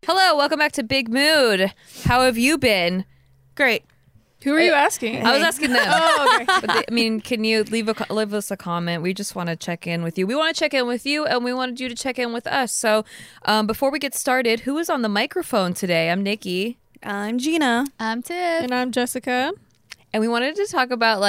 Hello, welcome back to Big Mood. How have you been? Great. Who are you asking? I was asking them. Oh, okay. But can you leave us a comment? We just want to check in with you. We want to check in with you, and we wanted you to check in with us. So before we get started, who is on the microphone today? I'm Nikki. I'm Gina. I'm Tiff. And I'm Jessica. And we wanted to talk about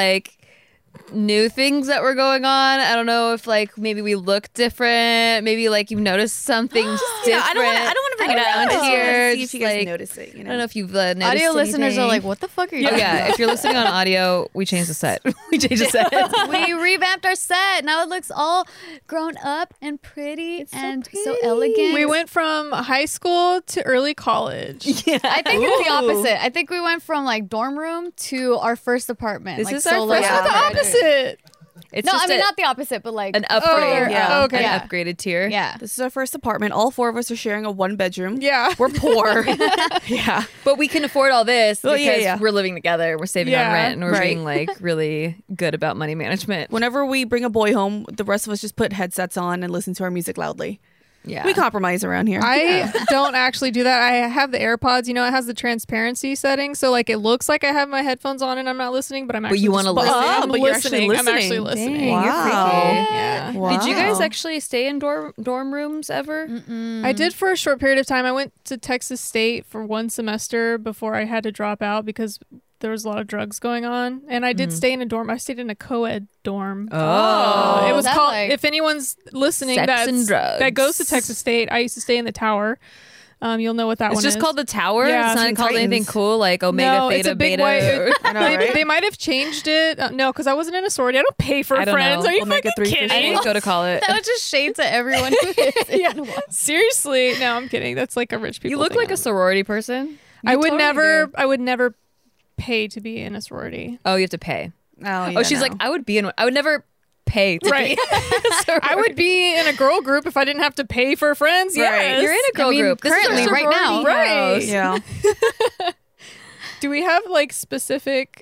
new things that were going on. I don't know if maybe we look different. Maybe you've noticed something different. I don't want to bring it around up. here. See if you guys notice it. I don't know if you've noticed Audio listeners anything. are like, what the fuck are you doing? Yeah, if you're listening on audio, we changed the set. We changed the set. We revamped our set. Now it looks all grown up and pretty and so elegant. We went from high school to early college. Yeah. I think it's the opposite. I think we went from dorm room to our first apartment. This is solo our first Not the apartment. opposite. It's No, just I mean not the opposite, but an upgrade. yeah. Okay. An upgraded tier. yeah. This is our first apartment. All four of us are sharing a one bedroom. Yeah. We're poor. Yeah. But we can afford all this Well, because yeah. we're living together. We're saving on Yeah. rent, and we're Right. being really good about money management. Whenever we bring a boy home, the rest of us just put headsets on and listen to our music loudly. Yeah. We compromise around here. I don't actually do that. I have the AirPods. It has the transparency setting, so it looks like I have my headphones on and I'm not listening, but I'm actually. you wanna just- listen? I'm But you're actually listening. I'm actually listening. listening. Dang, you're Wow. Yeah. Wow. Did you guys actually stay in dorm rooms ever? I did for a short period of time. I went to Texas State for one semester before I had to drop out because there was a lot of drugs going on. And I did stay in a dorm. I stayed in a co-ed dorm. Oh. It was That called, like- if anyone's listening Sex and drugs. that goes to Texas State, I used to stay in the tower. You'll know what that It's one just is. called the Tower. Yeah, it's not Teen called anything Titans. cool like Omega, No, it's Theta, a big Beta. white- I know, right? They might have changed it. No, because I wasn't in a sorority. I don't pay for I don't friends. know. Are you Omega fucking 3 for kidding? I didn't go to college. That was just shade to everyone who is Yeah. in one. Seriously, no, I'm kidding. That's like a rich people. You look thing. like a sorority person. I would totally never. do. I would never pay to be in a sorority. Oh, you have to pay. Oh, She's like, I would never pay to Right. be. I would be in a girl group if I didn't have to pay for friends. Right. Yes. You're in a girl I mean, group. This is currently, our right now. sorority Right. house. Yeah. Do we have specific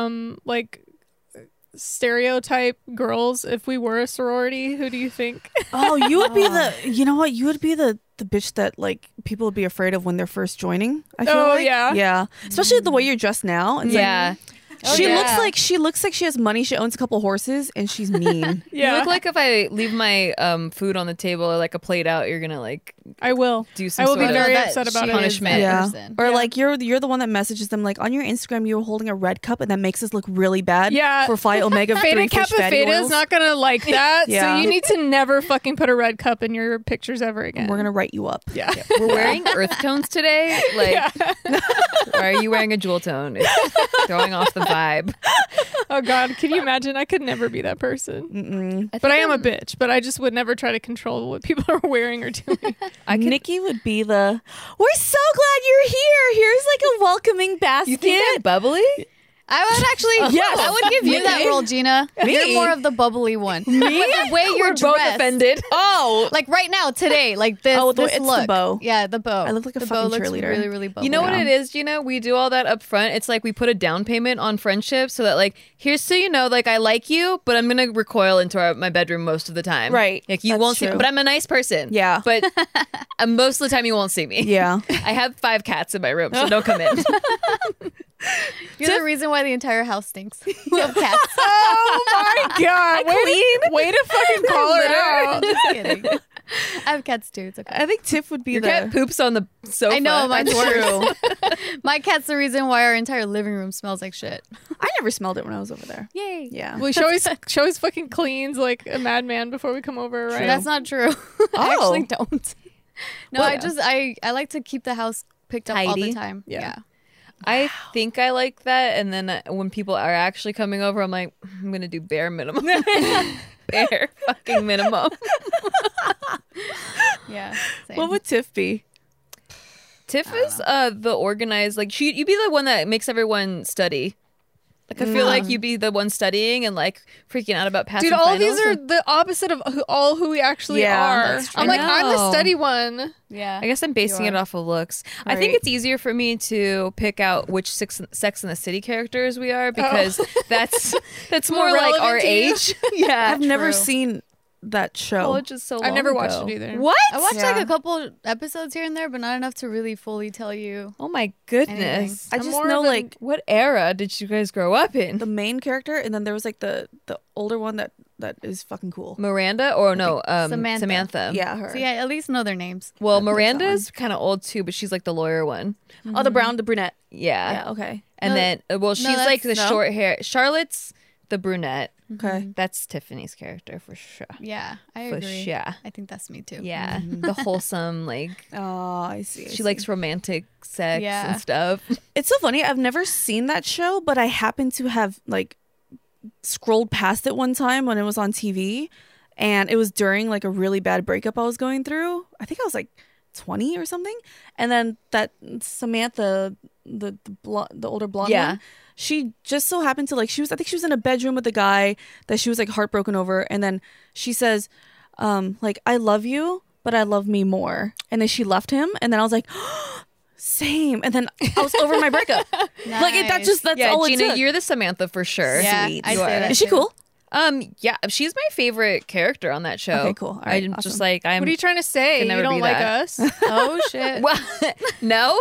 stereotype girls if we were a sorority? Who do you think? Oh, you would be the. You know what? You would be the bitch that people would be afraid of when they're first joining. I feel Oh, like. yeah. Yeah. Especially the way you're dressed now. It's Yeah. She yeah. looks like she has money. She owns a couple horses, and she's mean. You look like if I leave my food on the table or a plate out, you're gonna I will. do some I will sort be of very That upset about she it. is punishment. that Yeah. person. Or Yeah. you're the one that messages them on your Instagram you were holding a red cup and that makes us look really bad. Yeah. For Phi Omega Theta 3 Kappa fish fatty Theta oils. is not gonna like that. Yeah. So you need to never fucking put a red cup in your pictures ever again. We're gonna write you up. Yeah. We're wearing earth tones today. Why are you wearing a jewel tone? It's throwing off the vibe. Oh God, can you imagine? I could never be that person. Mm-mm. But I am a bitch. But I just would never try to control what people are wearing or doing. Nikki would be the. We're so glad you're here. Here's a welcoming basket. You think I'm bubbly? I would actually, Yes. I would give you that Me? role, Gina. Me? You're more of the bubbly one. Me? The way you're We're both dressed. offended. Oh, Like right now, today, this, Oh, this it's the look. bow. Yeah, the bow. I look like a the fucking bow looks cheerleader. really, really bubbly. You know what Yeah. it is, Gina? We do all that up front. It's we put a down payment on friendship so that here's so you know, I like you, but I'm gonna recoil into my bedroom most of the time. Right. You That's won't see, true. but I'm a nice person. Yeah. But most of the time you won't see me. yeah. I have 5 cats in my room, so don't come in. You're the reason why the entire house stinks of cats. Oh my God. Way to fucking call her out. Just kidding. I have cats too. It's okay. I think Tiff would be Your the. cat poops on the sofa. I know, mine's That's worse. true. My cat's the reason why our entire living room smells like shit. I never smelled it when I was over there. Yay. Yeah. Well, she always fucking cleans like a madman before we come over, right? That's not true. I actually don't. No, I like to keep the house picked up all Tidy. the time. Yeah. Yeah. I think I like that, and then when people are actually coming over, I'm like, I'm gonna do bare minimum. Bare fucking minimum. Yeah. Same. What would Tiff be? Tiff is the organized, you'd be the one that makes everyone study. I feel like you'd be the one studying and freaking out about passing Dude, all finals. these are the opposite of who we actually Yeah, are. that's true. I'm like, I'm the I know. study one. yeah. I guess I'm basing You it are. off of looks. I think Right. it's easier for me to pick out which Sex and the City characters we are because that's more like relevant our to you. age. Yeah. I've never true. seen that show. College is so long I've never watched ago. it either. What? I watched like Yeah. a couple episodes here and there, but not enough to really fully tell you. Oh my goodness. I I'm just more know of an- like What era did you guys grow up in? the main character, and then there was like the older one that is fucking cool. Miranda or no, Samantha. Samantha. Yeah, her. So yeah, at least know their names. Well, I think that Miranda's kind of old too, but she's like the lawyer one. Oh, the brunette. Yeah. Yeah. Okay. And No, then, well, she's like the no. short hair. Charlotte's the brunette. Okay. That's Tiffany's character for sure. Yeah, I For agree. sure. I think that's me too. Yeah. The wholesome, like, Oh, I see. she likes romantic sex Yeah. and stuff. It's so funny. I've never seen that show, but I happen to have like scrolled past it one time when it was on TV, and it was during like a really bad breakup I was going through. I think I was like 20 or something, and then that Samantha, the older blonde Yeah. one, she just so happened to like I think she was in a bedroom with a guy that she was like heartbroken over, and then she says, like, I love you, but I love me more, and then she left him, and then I was like. Same, and then I was over my breakup. Like that's yeah, all it Gina, took. you're the Samantha for sure. Yeah, Sweet. I'd You say are. that Is she too. cool? Yeah, she's my favorite character on that show. Okay, cool. All right, I'm awesome. just like, I'm. What are you trying to say? Can You never don't be like that. us? Oh shit. Well, no.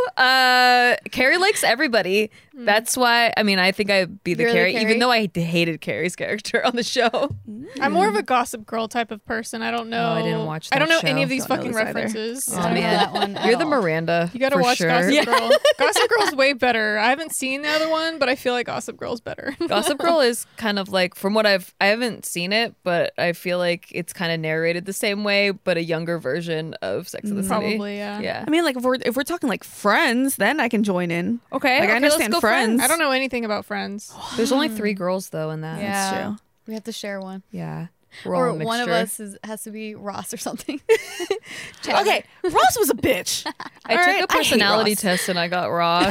Carrie likes everybody. That's why. I mean, I think I'd be the You're the Carrie, Carrie? even though I hated Carrie's character on the show. I'm more of a Gossip Girl type of person. I don't know. I didn't watch I don't that know any show. of these Don't know fucking this either. references. Oh, I don't know man. that one at You're the all. Miranda. You gotta for watch sure. Gossip Girl. Gossip Girl's way better. I haven't seen the other one, but I feel like Gossip Girl's better. Gossip Girl is kind of like, from what I haven't seen it, but I feel like it's kind of narrated the same way, but a younger version of Sex and the City. Probably, yeah. Yeah. I mean, like if we're talking like Friends, then I can join in. Okay. Like I let's understand go Friends. I don't know anything about Friends. There's only 3 girls though in that. Yeah. That's true. We have to share one. Yeah. We're all Or a one of mixture. us has to be Ross or something. Okay, Ross was a bitch. I All took right, a I hate personality Ross. test and I got Ross.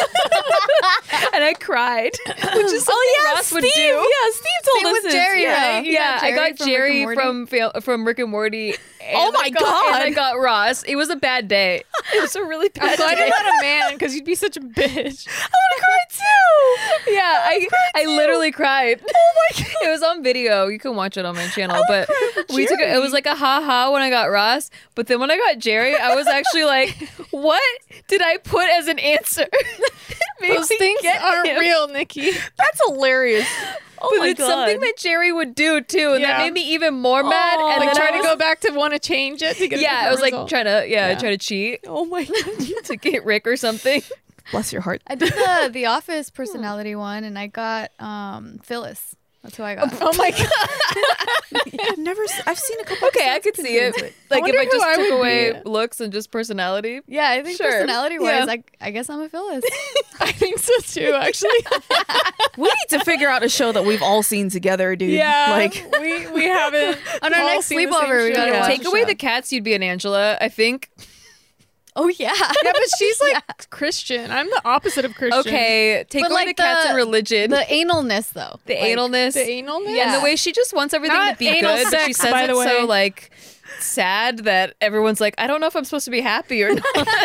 And I cried. Which is something Ross would do. Yeah, Steve told Same us with this. Jerry, yeah. right? You Yeah, I got Jerry Rick and from Rick and Morty. And Oh my And God. I got Ross. It was a bad day. It was a really I'm bad glad day. you're not a man because you'd be such a bitch. I want to cry too. Yeah, I literally cried. Oh my God. It was on video. You can watch it on my channel. But we took it was like a ha-ha when I got Ross. But then when I got Jerry, I was actually like, what did I put as an answer? Made Those me things get aren't him. real, Nikki. That's hilarious. Oh But my it's God. something that Jerry would do too, and that Yeah. made me even more mad. Oh. And Like then try I to was, go back to want to change it to get. A yeah, I was like result. trying to Yeah. try to cheat Oh my God. to get Rick or something. Bless your heart. I did the Office personality one, and I got Phyllis. That's who I got. Oh my god! I've seen a couple. Okay, I could see it. Like if wonder I who just I took would away be. looks and just personality. Yeah, I think Sure. personality wise, Yeah. I guess I'm a Phyllis. I think so too. Actually, We need to figure out a show that we've all seen together, dude. yeah. Like, we haven't. On our all next seen the same sleepover, we show. gotta Yeah. watch Take the away show. the cats, you'd be an Angela, I think. Oh yeah. Yeah, but she's like Christian. I'm the opposite of Christian. Okay, take But away like the cats and religion. The analness though. The Like, analness. The analness. Yeah, and the way she just wants everything Not to be anal good, but she sex, says by it the way. so like sad that everyone's like, I don't know if I'm supposed to be happy or not.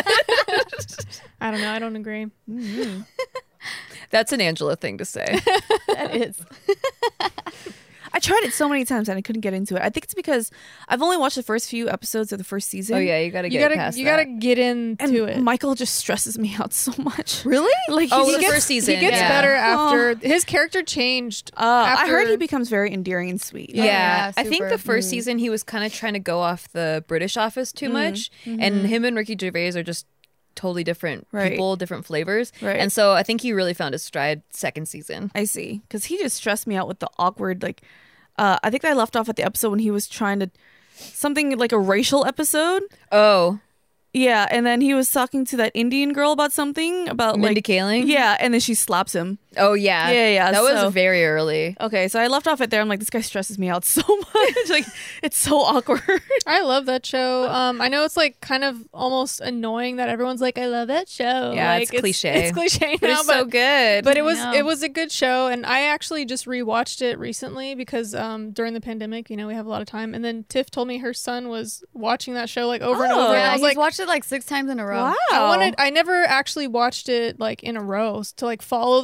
I don't know. I don't agree. That's an Angela thing to say. That is. I tried it so many times and I couldn't get into it. I think it's because I've only watched the first few episodes of the first season. Oh yeah, you gotta You get gotta past you that. gotta get into And it. Michael just stresses me out so much. Really? Like, Oh, he the gets- first season. He gets yeah. better after his character changed. I heard after- he becomes very endearing and sweet. Yeah, yeah, I think super. the first season he was kind of trying to go off the British Office too much, and him and Ricky Gervais are just totally different Right. people, different flavors, Right. and so I think he really found his stride second season. I see. Because he just stressed me out with the awkward, like, I think I left off at the episode when he was trying to, something like a racial episode. Oh, Yeah, and then he was talking to that Indian girl about something, about Mindy like, Kaling? yeah, and then she slaps him. Oh yeah, Yeah, That so- was very early. Okay, so I left off at there. I'm like, this guy stresses me out so much. Like, it's so awkward. I love that show. I know it's like kind of almost annoying that everyone's like, I love that show. Yeah, like, it's cliche. It's cliche But now, it's so good. But it I know. was a good show, and I actually just rewatched it recently because during the pandemic, we have a lot of time. And then Tiff told me her son was watching that show like over and Oh. over. And Yeah, I was he's like, watched it like 6 times in a row. I never actually watched it like in a row to like follow the storyline.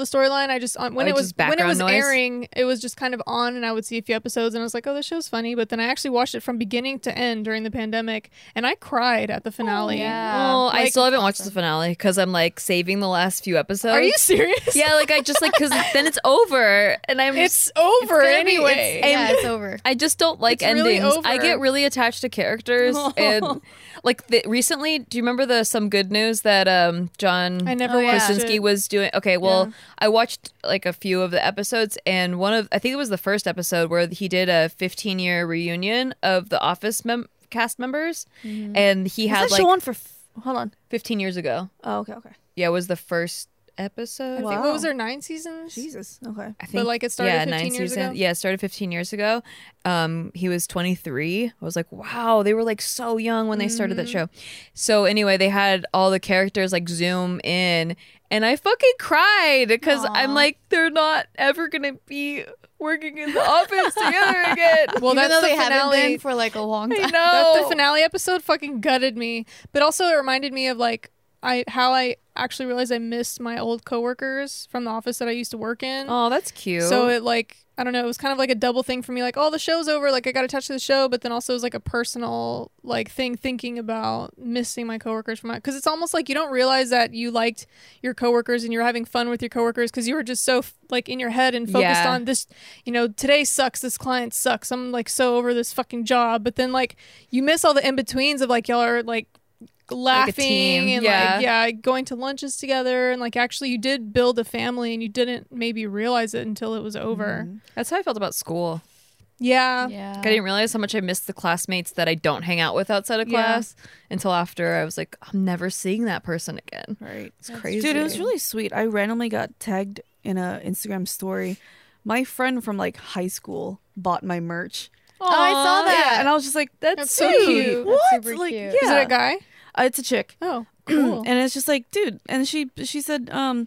on. I just when Like it was just background noise? airing, it was just kind of on, and I would see a few episodes, and I was like, oh, this show's funny. But then I actually watched it from beginning to end during the pandemic, and I cried at the finale. yeah. Oh, I Like- still haven't watched the finale because I'm like saving the last few episodes. Are you serious? Yeah, like I just like because then it's over, and I'm It's over Gonna be- anyway. it's over. I just don't like It's really endings. over. I get really attached to characters, and like recently, do you remember the Some Good News that John I never Oh, yeah. watched Krasinski it. was doing? Okay, well, Yeah. I watched like a few of the episodes, and I think it was the first episode where he did a 15-year reunion of the Office cast members, and he Was had that like show on for? Hold on. 15 years ago. Oh, okay. Yeah, it was the first episode. I think, Wow. what was there, 9 seasons? Jesus. Okay. I think, like, it started 15 years ago? Yeah, it started 15 years ago. He was 23. I was like, wow, they were like so young when they started that show. So anyway, they had all the characters like zoom in, and I fucking cried because I'm Aw. like, they're not ever gonna be working in the office together again. Well, Even that's though the they haven't finale. been for like a long I time. know. The finale episode fucking gutted me, but also it reminded me of like how I actually realized I missed my old coworkers from the office that I used to work in. Oh, that's cute. So it like I don't know, it was kind of like a double thing for me. Like, oh, the show's over. Like, I got attached to the show, but then also it was like a personal like thing, thinking about missing my coworkers from my. Because it's almost like you don't realize that you liked your coworkers and you're having fun with your coworkers because you were just so like in your head and focused Yeah. on this. You know, today sucks. This client sucks. I'm like so over this fucking job. But then like you miss all the in betweens of like y'all are like laughing team, and yeah. like going to lunches together and like actually you did build a family and you didn't maybe realize it until it was over. that's how I felt about school. Yeah. Yeah. I didn't realize how much I missed the classmates that I don't hang out with outside of Yeah. class until after I was like, I'm never seeing that person again. Right. It's crazy. Dude, it was really sweet. I randomly got tagged in a Instagram story. My friend from like high school bought my merch. Oh, I saw that. Yeah, and I was just like, That's so sweet. cute. What? That's super Like, cute. yeah. Is it a guy? It's a chick. Oh, cool. And it's just like, dude. And she said,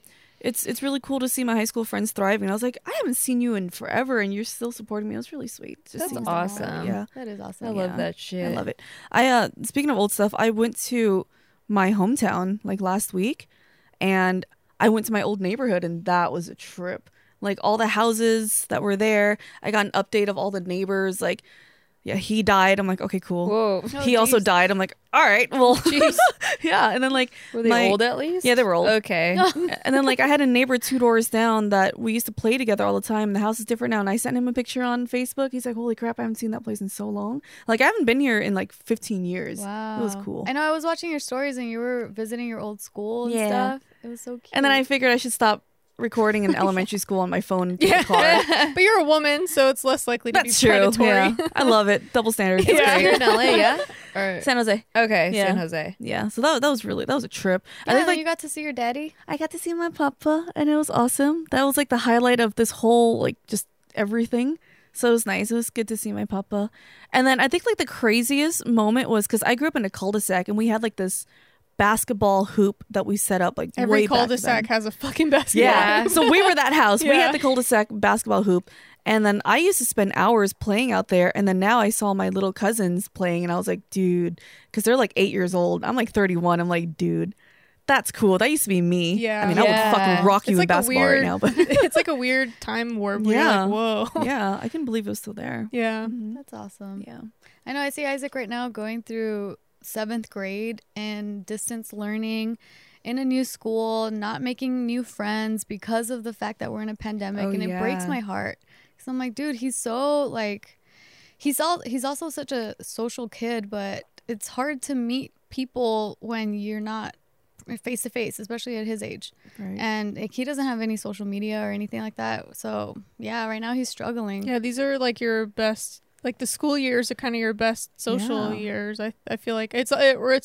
it's really cool to see my high school friends thriving. I was like, I haven't seen you in forever, and you're still supporting me. It was really sweet. Just That's seeing stuff like that. awesome. Yeah, That is awesome. I love Yeah. that shit. I love it. I speaking of old stuff, I went to my hometown like last week, and I went to my old neighborhood, and that was a trip. Like all the houses that were there, I got an update of all the neighbors. Like, yeah, he died. I'm like, okay, cool. Whoa. He also died. I'm like, all right, well, yeah. And then like, Were they my- old at least? Yeah, they were old. Okay. And then like I had a neighbor 2 doors down that we used to play together all the time. The house is different now, and I sent him a picture on Facebook. He's like, "Holy crap, I haven't seen that place in so long. Like I haven't been here in like 15 years. Wow. It was cool." I know I was watching your stories and you were visiting your old school and Yeah. stuff. It was so cute. And then I figured I should stop recording in elementary school on my phone in the car. But you're a woman, so it's less likely to That's be true. predatory. Yeah, I love it. Double standard. It's Yeah. You're great. in LA, yeah? Or, San Jose. okay, Yeah. San Jose. Yeah. So that was a trip. yeah, I think like you got to see your daddy. I got to see my papa, and it was awesome. That was like the highlight of this whole like just everything. So it was nice. It was good to see my papa. And then I think like the craziest moment was because I grew up in a cul-de-sac, and we had like this basketball hoop that we set up like Every way back cul-de-sac then. has a fucking basketball. Yeah. So we were that house. We Yeah. had the cul-de-sac basketball hoop. And then I used to spend hours playing out there. And then now I saw my little cousins playing, and I was like, dude, because they're like 8 years old. I'm like 31. I'm like, dude, that's cool. That used to be me. Yeah. I mean, I Yeah. would fucking rock you It's in like a basketball weird, right now. But it's like a weird time warp. Where Yeah. You're like, whoa. yeah, I couldn't believe it was still there. Yeah. That's awesome. Yeah. I know I see Isaac right now going through 7th grade and distance learning in a new school, not making new friends because of the fact that we're in a pandemic, Oh, and it breaks yeah. my heart. Cuz I'm like, dude, he's so like he's also such a social kid, but it's hard to meet people when you're not face to face, especially at his age. Right. And like, he doesn't have any social media or anything like that. So, yeah, right now he's struggling. Yeah, these are like your best, like the school years are kind of your best social Yeah. years. I feel like it's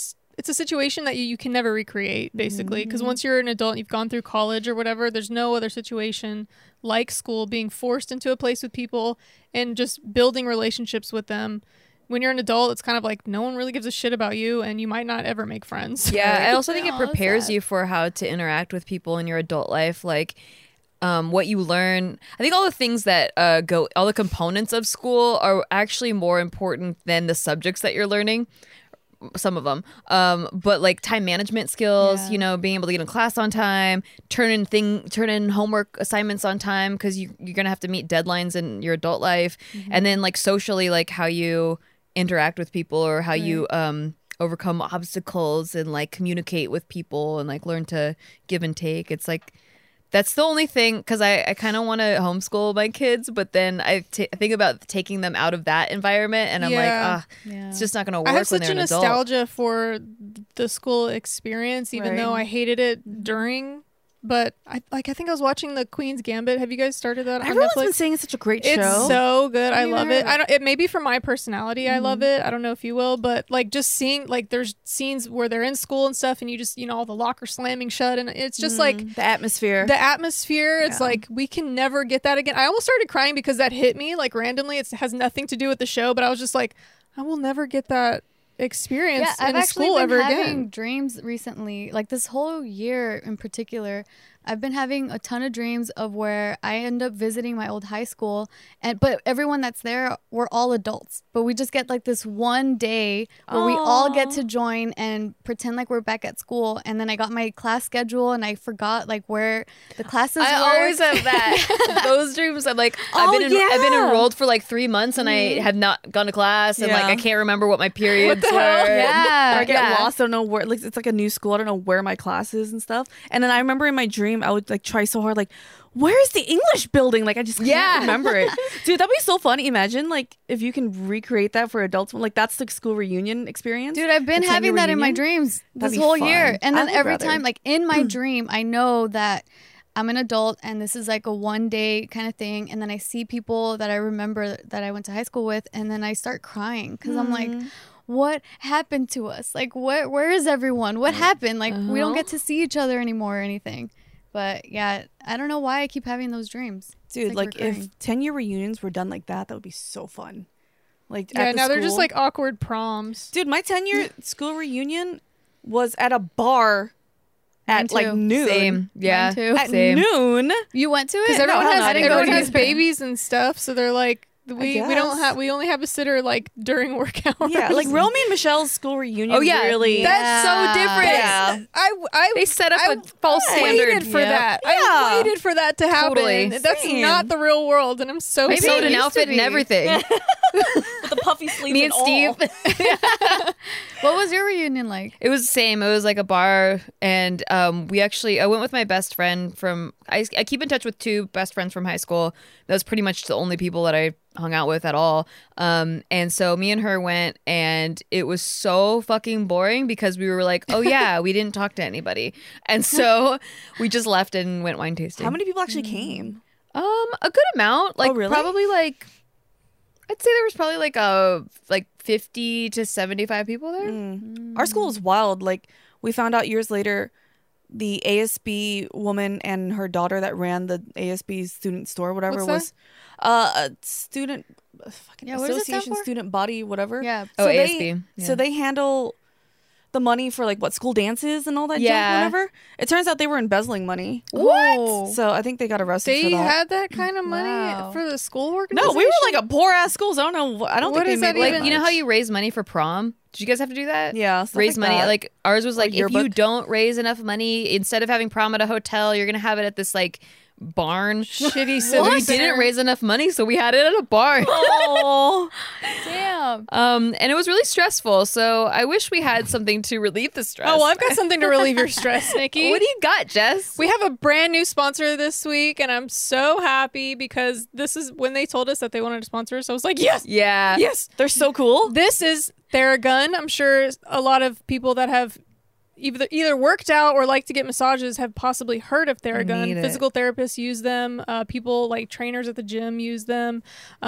a situation that you can never recreate basically, because once you're an adult, you've gone through college or whatever. There's no other situation like school, being forced into a place with people and just building relationships with them. When you're an adult, it's kind of like no one really gives a shit about you, and you might not ever make friends. Yeah, I also think it Aw, that's prepares sad. you for how to interact with people in your adult life. Like, what you learn. I think all the things that all the components of school are actually more important than the subjects that you're learning. some of them. But like time management skills, Yeah. you know, being able to get in class on time, turn in homework assignments on time because you're gonna have to meet deadlines in your adult life, and then like socially, like how you interact with people or how you overcome obstacles and like communicate with people and like learn to give and take. It's like that's the only thing, because I kind of want to homeschool my kids, but then I think about taking them out of that environment, and I'm like, Yeah. Yeah. it's just not going to work I have when such they're a an adult. nostalgia for the school experience, even Right. though I hated it during. But I think I was watching the Queen's Gambit. Have you guys started that on Everyone's Netflix? been saying it's such a great show. It's so good. I even love heard it. of I don't. It may be from my personality. I love it. I don't know if you will, but like just seeing like there's scenes where they're in school and stuff, and you just all the lockers slamming shut, and it's just like the atmosphere. the atmosphere. It's Yeah. like we can never get that again. I almost started crying because that hit me like randomly. It has nothing to do with the show, but I was just like, I will never get that experience Yeah, I've in a actually school been ever having again. dreams recently, like this whole year in particular. I've been having a ton of dreams of where I end up visiting my old high school, but everyone that's there, we're all adults, but we just get like this one day where we all get to join and pretend like we're back at school. And then I got my class schedule and I forgot like where the classes were. I always have that. Those dreams. I'm like, I've been yeah. enrolled for like 3 months and I have not gone to class, and like Yeah. I can't remember what my periods were. Yeah. Or I get Yeah. lost. I don't know where. Like it's like a new school. I don't know where my class is and stuff. And then I remember in my dream, I would like try so hard. Like, where is the English building? Like I just can't remember it. Dude, that'd be so funny. Imagine like if you can recreate that for adults. Like that's the school reunion experience. Dude, I've been The 10-year having that in my reunion. dreams That'd this be whole fun. year. And I then would every rather. time, like in my dream, I know that I'm an adult and this is like a one day kind of thing. And then I see people that I remember that I went to high school with, and then I start crying because I'm like, what happened to us? Like, where is everyone? What happened? Like, we don't get to see each other anymore or anything. But yeah, I don't know why I keep having those dreams. It's, Dude, like recurring. if 10-year reunions were done like that would be so fun. Like Yeah, at the now they're just school. like awkward proms. Dude, my 10-year school reunion was at a bar Mine at like too. noon. Same. Yeah. Mine too. At Same. noon. You went to it? Because everyone no, has I didn't go everyone to has it. babies and stuff, so they're like we don't guess. have we only have a sitter like during work hours. Yeah, like Romy and Michelle's school reunion. Oh, yeah. really. That's so different. Yeah. I They set up I a false standard. waited for Yep. that. Yeah. I waited for that to happen. Totally. That's Same. not the real world, and I'm so I Maybe sewed it an used to outfit and be. everything. With the puffy sleeves. Me and Steve. What was your reunion like? It was the same. It was like a bar, and I went with my best friend from. I keep in touch with 2 best friends from high school. That was pretty much the only people that I hung out with at all. And so me and her went, and it was so fucking boring because we were like, oh yeah, we didn't talk to anybody, and so we just left and went wine tasting. How many people actually came? A good amount. Like really? probably like. I'd say there was probably like 50 to 75 people there. Our school was wild. Like we found out years later, the ASB woman and her daughter that ran the ASB student store, whatever, What's was a student fucking Yeah, what does it stand association, for? student body, whatever. Yeah. Oh, So ASB. Yeah. So they handle the money for like what school dances and all that Yeah. junk, whatever. It turns out they were embezzling money. What? So I think they got arrested They for that. had that kind of money Wow. for the school No, organization. we were like a poor ass school. So I don't know. I don't What think is they that made Like, even- you know how you raise money for prom? Did you guys have to do that? Yeah, stuff Raise like money. that. Like ours was like, if you yearbook. don't raise enough money, instead of having prom at a hotel, you're gonna have it at this like barn. shitty So we center. didn't raise enough money, so we had it at a barn. Oh, Damn. And it was really stressful. So I wish we had something to relieve the stress. Oh, well, I've got something to relieve your stress, Nikki. What do you got, Jess? We have a brand new sponsor this week, and I'm so happy because this is when they told us that they wanted to sponsor us. I was like, yes, Yeah. yes. they're so cool. This is Theragun. I'm sure a lot of people that have either worked out or like to get massages have possibly heard of Need Theragun. it. Physical therapists use them. People like trainers at the gym use them.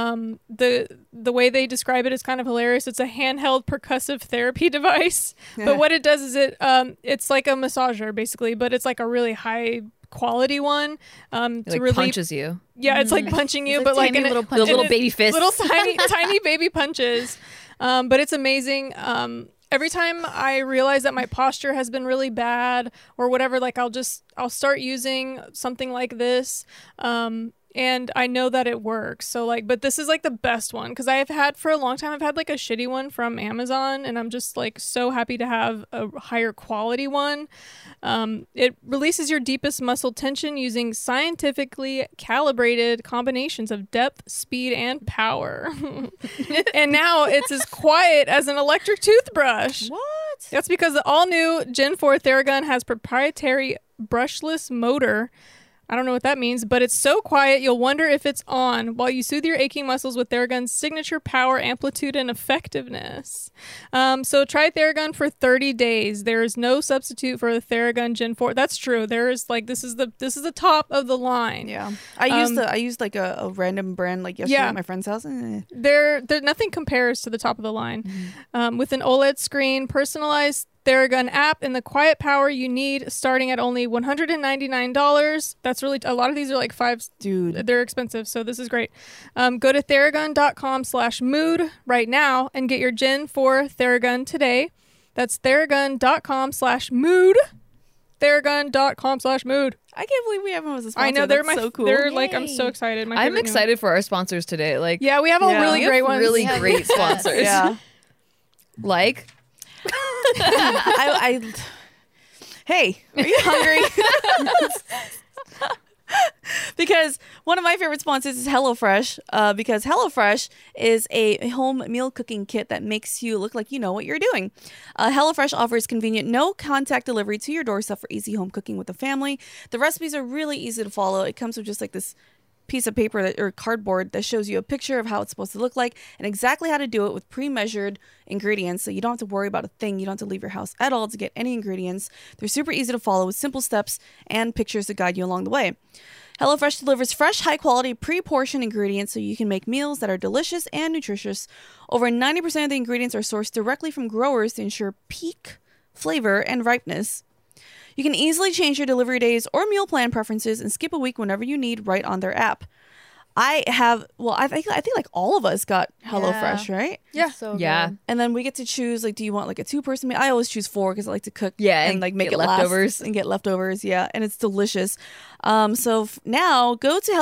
The way they describe it is kind of hilarious. It's a handheld percussive therapy device. But what it does is it's like a massager basically, but it's like a really high quality one. It, To like relieve. punches you. Yeah, it's like punching you, It's but like tiny in a- little The punches. little in a- baby fists. little tiny baby punches. But it's amazing. Every time I realize that my posture has been really bad or whatever, like I'll start using something like this. and I know that it works. So like, but this is like the best one because I have had for a long time. I've had like a shitty one from Amazon, and I'm just like so happy to have a higher quality one. It releases your deepest muscle tension using scientifically calibrated combinations of depth, speed, and power. And now it's as quiet as an electric toothbrush. What? That's because the all-new Gen 4 Theragun has proprietary brushless motor. I don't know what that means, but it's so quiet you'll wonder if it's on while you soothe your aching muscles with Theragun's signature power, amplitude, and effectiveness. So try Theragun for 30 days. There is no substitute for the Theragun Gen 4. That's true. There is like this is the top of the line. Yeah. I used like a random brand like yesterday at my friend's house. There nothing compares to the top of the line. With an OLED screen, personalized Theragun app, and the quiet power you need, starting at only $199. That's really a lot of these are like $5. Dude, they're expensive, so this is great. Go to theragun.com/mood right now and get your Gen 4 Theragun today. That's theragun.com/mood. Theragun.com/mood. I can't believe we have them as a sponsor. I know they're That's so cool. They're like I'm so excited. My I'm favorite new excited for our sponsors today. Like, one. Yeah, we have all really we have great ones. really great sponsors. Yeah. Like, Hey, are you hungry? Because one of my favorite sponsors is HelloFresh, because HelloFresh is a home meal cooking kit that makes you look like you know what you're doing. HelloFresh offers convenient no-contact delivery to your doorstep for easy home cooking with the family. The recipes are really easy to follow. It comes with just like this piece of paper or cardboard that shows you a picture of how it's supposed to look like and exactly how to do it with pre-measured ingredients, so you don't have to worry about a thing. You don't have to leave your house at all to get any ingredients. They're super easy to follow with simple steps and pictures to guide you along the way. HelloFresh delivers fresh, high-quality, pre-portioned ingredients so you can make meals that are delicious and nutritious. Over 90% of the ingredients are sourced directly from growers to ensure peak flavor and ripeness. You can easily change your delivery days or meal plan preferences and skip a week whenever you need right on their app. I think like all of us got HelloFresh, right? Yeah. So Yeah. good. And then we get to choose, like, do you want like a 2-person meal? I always choose 4 because I like to cook Yeah, and like make get it last leftovers. and get leftovers. Yeah. And it's delicious. Now go to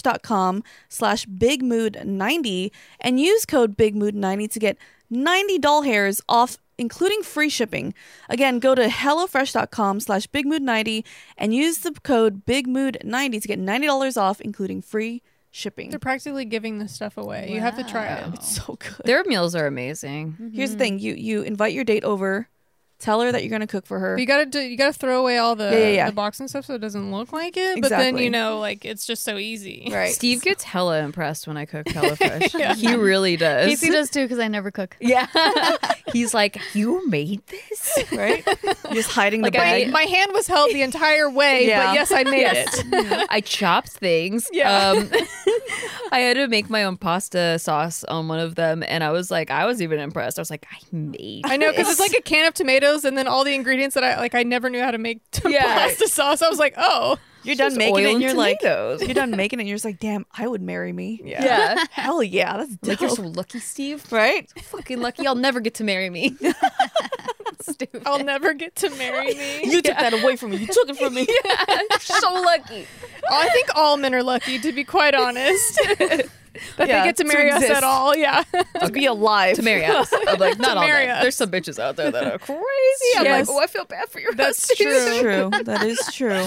HelloFresh.com/BigMood90 and use code BigMood90 to get 90 doll hairs off, including free shipping. Again, go to HelloFresh.com/BigMood90 and use the code BigMood90 to get $90 off, including free shipping. They're practically giving this stuff away. You have to try it. It's so good. their meals are amazing. Here's the thing: you invite your date over, tell her that you're gonna cook for her. But you gotta throw away all the Yeah. the box and stuff so it doesn't look like it. But then Exactly. like it's just so easy. Right. Steve gets hella impressed when I cook HelloFresh. He really does. Casey does too because I never cook. Yeah. He's like, you made this? Right? Just hiding the Like, bag. My hand was held the entire way, Yeah. but yes, I made it. I chopped things. Yeah. I had to make my own pasta sauce on one of them, and I was even impressed. I was like, I made I know because this. it's like a can of tomatoes and then all the ingredients that I never knew how to make Yeah. pasta sauce. I was like, oh, You're done Just making it oil and you're and like, tomatoes. you're done making it and you're just like, damn, I would marry me. Yeah. Hell yeah, that's Like, you're dope. so lucky, Steve. Right? Fucking lucky. I'll never get to marry me. Stupid. I'll never get to marry me. You took that away from me. You took it from me. so lucky. I think all men are lucky, to be quite honest. That Yeah, they get to to marry us exist. at all. Yeah. To be alive. To marry us. I'm like, not all marry that. us. There's some bitches out there that are crazy. I'm Yes. like, oh, I feel bad for your That's husband. It's true. That is true.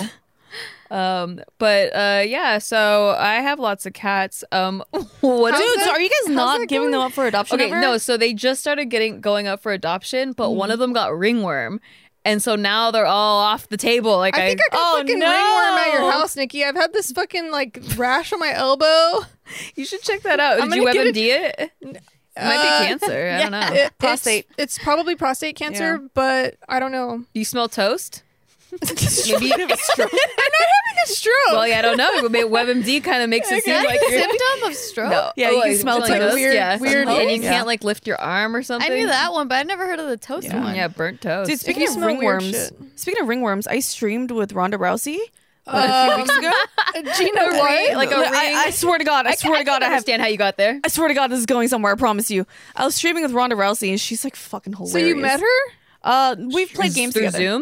Yeah, so I have lots of cats. What Dude, so are you guys not it giving going? them up for adoption? Okay, ever? no, so they just started going up for adoption, but one of them got ringworm. And so now they're all off the table. Like I think I got fucking ringworm at your no. house, Nikki. I've had this fucking like rash on my elbow. you should check that out. I'm Did you gonna WebMD get it? It might be cancer. I don't know. Prostate. It's probably prostate cancer, but I don't know. Do you smell toast? Maybe you have a stroke. A stroke. Well, yeah, I don't know. WebMD kind of makes it seem like you're Symptom of stroke. No. Yeah, you like, can smell like toast. weird, Yeah, weird, some and you toast. can't like lift your arm or something. I knew that one, but I never heard of the toast one. Yeah, burnt toast. Dude, speaking you of smell weird ringworms, I streamed with Ronda Rousey a few weeks ago. Gina White. like a No, ring. I swear to God, I swear to God, I have. understand how you got there. I swear to God, this is going somewhere. I promise you. I was streaming with Ronda Rousey, and she's like fucking hilarious. So you met her? We've played games through together. Zoom.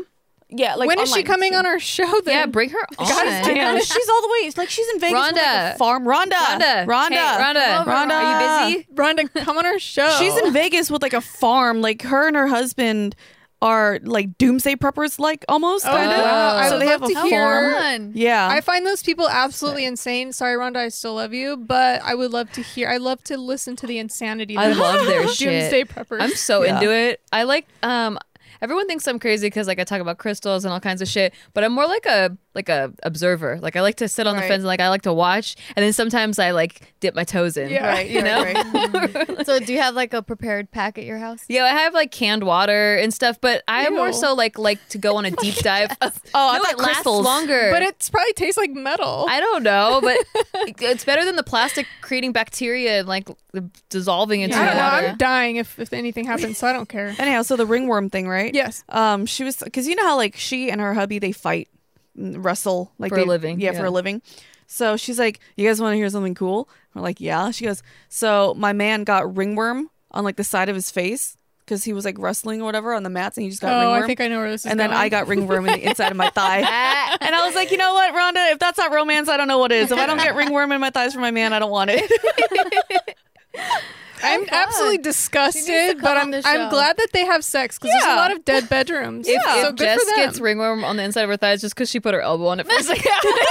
Yeah, like when is she online. coming on our show then? Yeah, bring her on. God damn. She's all the way. Like she's in Vegas with like Rhonda. a farm. Rhonda. Hey, Rhonda. Rhonda. Are you busy? Rhonda, come on our show. She's in Vegas with like a farm. Like her and her husband are like doomsday preppers, like almost Oh, kind of. wow. I So would they have love a to farm. hear- Fun. Yeah. I find those people absolutely insane. Sorry, Rhonda, I still love you, but I would love to hear. I love to listen to the insanity. I that love their Doomsday shit. preppers. I'm so Yeah. into it. I like everyone thinks I'm crazy because like I talk about crystals and all kinds of shit, but I'm more like a observer. Like I like to sit on the Right. fence and like I like to watch, and then sometimes I like dip my toes in. Yeah. Right. You know? Right. So do you have like a prepared pack at your house? Yeah, I have like canned water and stuff, but I Ew. more so like to go on a deep dive. Oh, I No, thought it lasts crystals. longer. but it probably tastes like metal. I don't know, but it's better than the plastic creating bacteria and like dissolving into I the don't know. water. I'm dying if anything happens, so I don't care. Anyhow, so the ringworm thing, right? Yes. She was because you know how like she and her hubby they fight, wrestle like For a they- living, Yeah, for yeah. a living. So she's like, "You guys want to hear something cool?" We're like, "Yeah." She goes, "So my man got ringworm on like the side of his face because he was like wrestling or whatever on the mats, and he just got Oh, ringworm." I think I know where this is and then going. I got ringworm in the inside of my thigh. And I was like, you know what, Rhonda? If that's not romance, I don't know what is. If I don't get ringworm in my thighs from my man, I don't want it. I'm fun. absolutely She needs disgusted, to but come I'm on the show. I'm glad that they have sex because there's Yeah. a lot of dead bedrooms. If, so if good Jess for them. gets ringworm on the inside of her thighs just because she put her elbow on it for a second.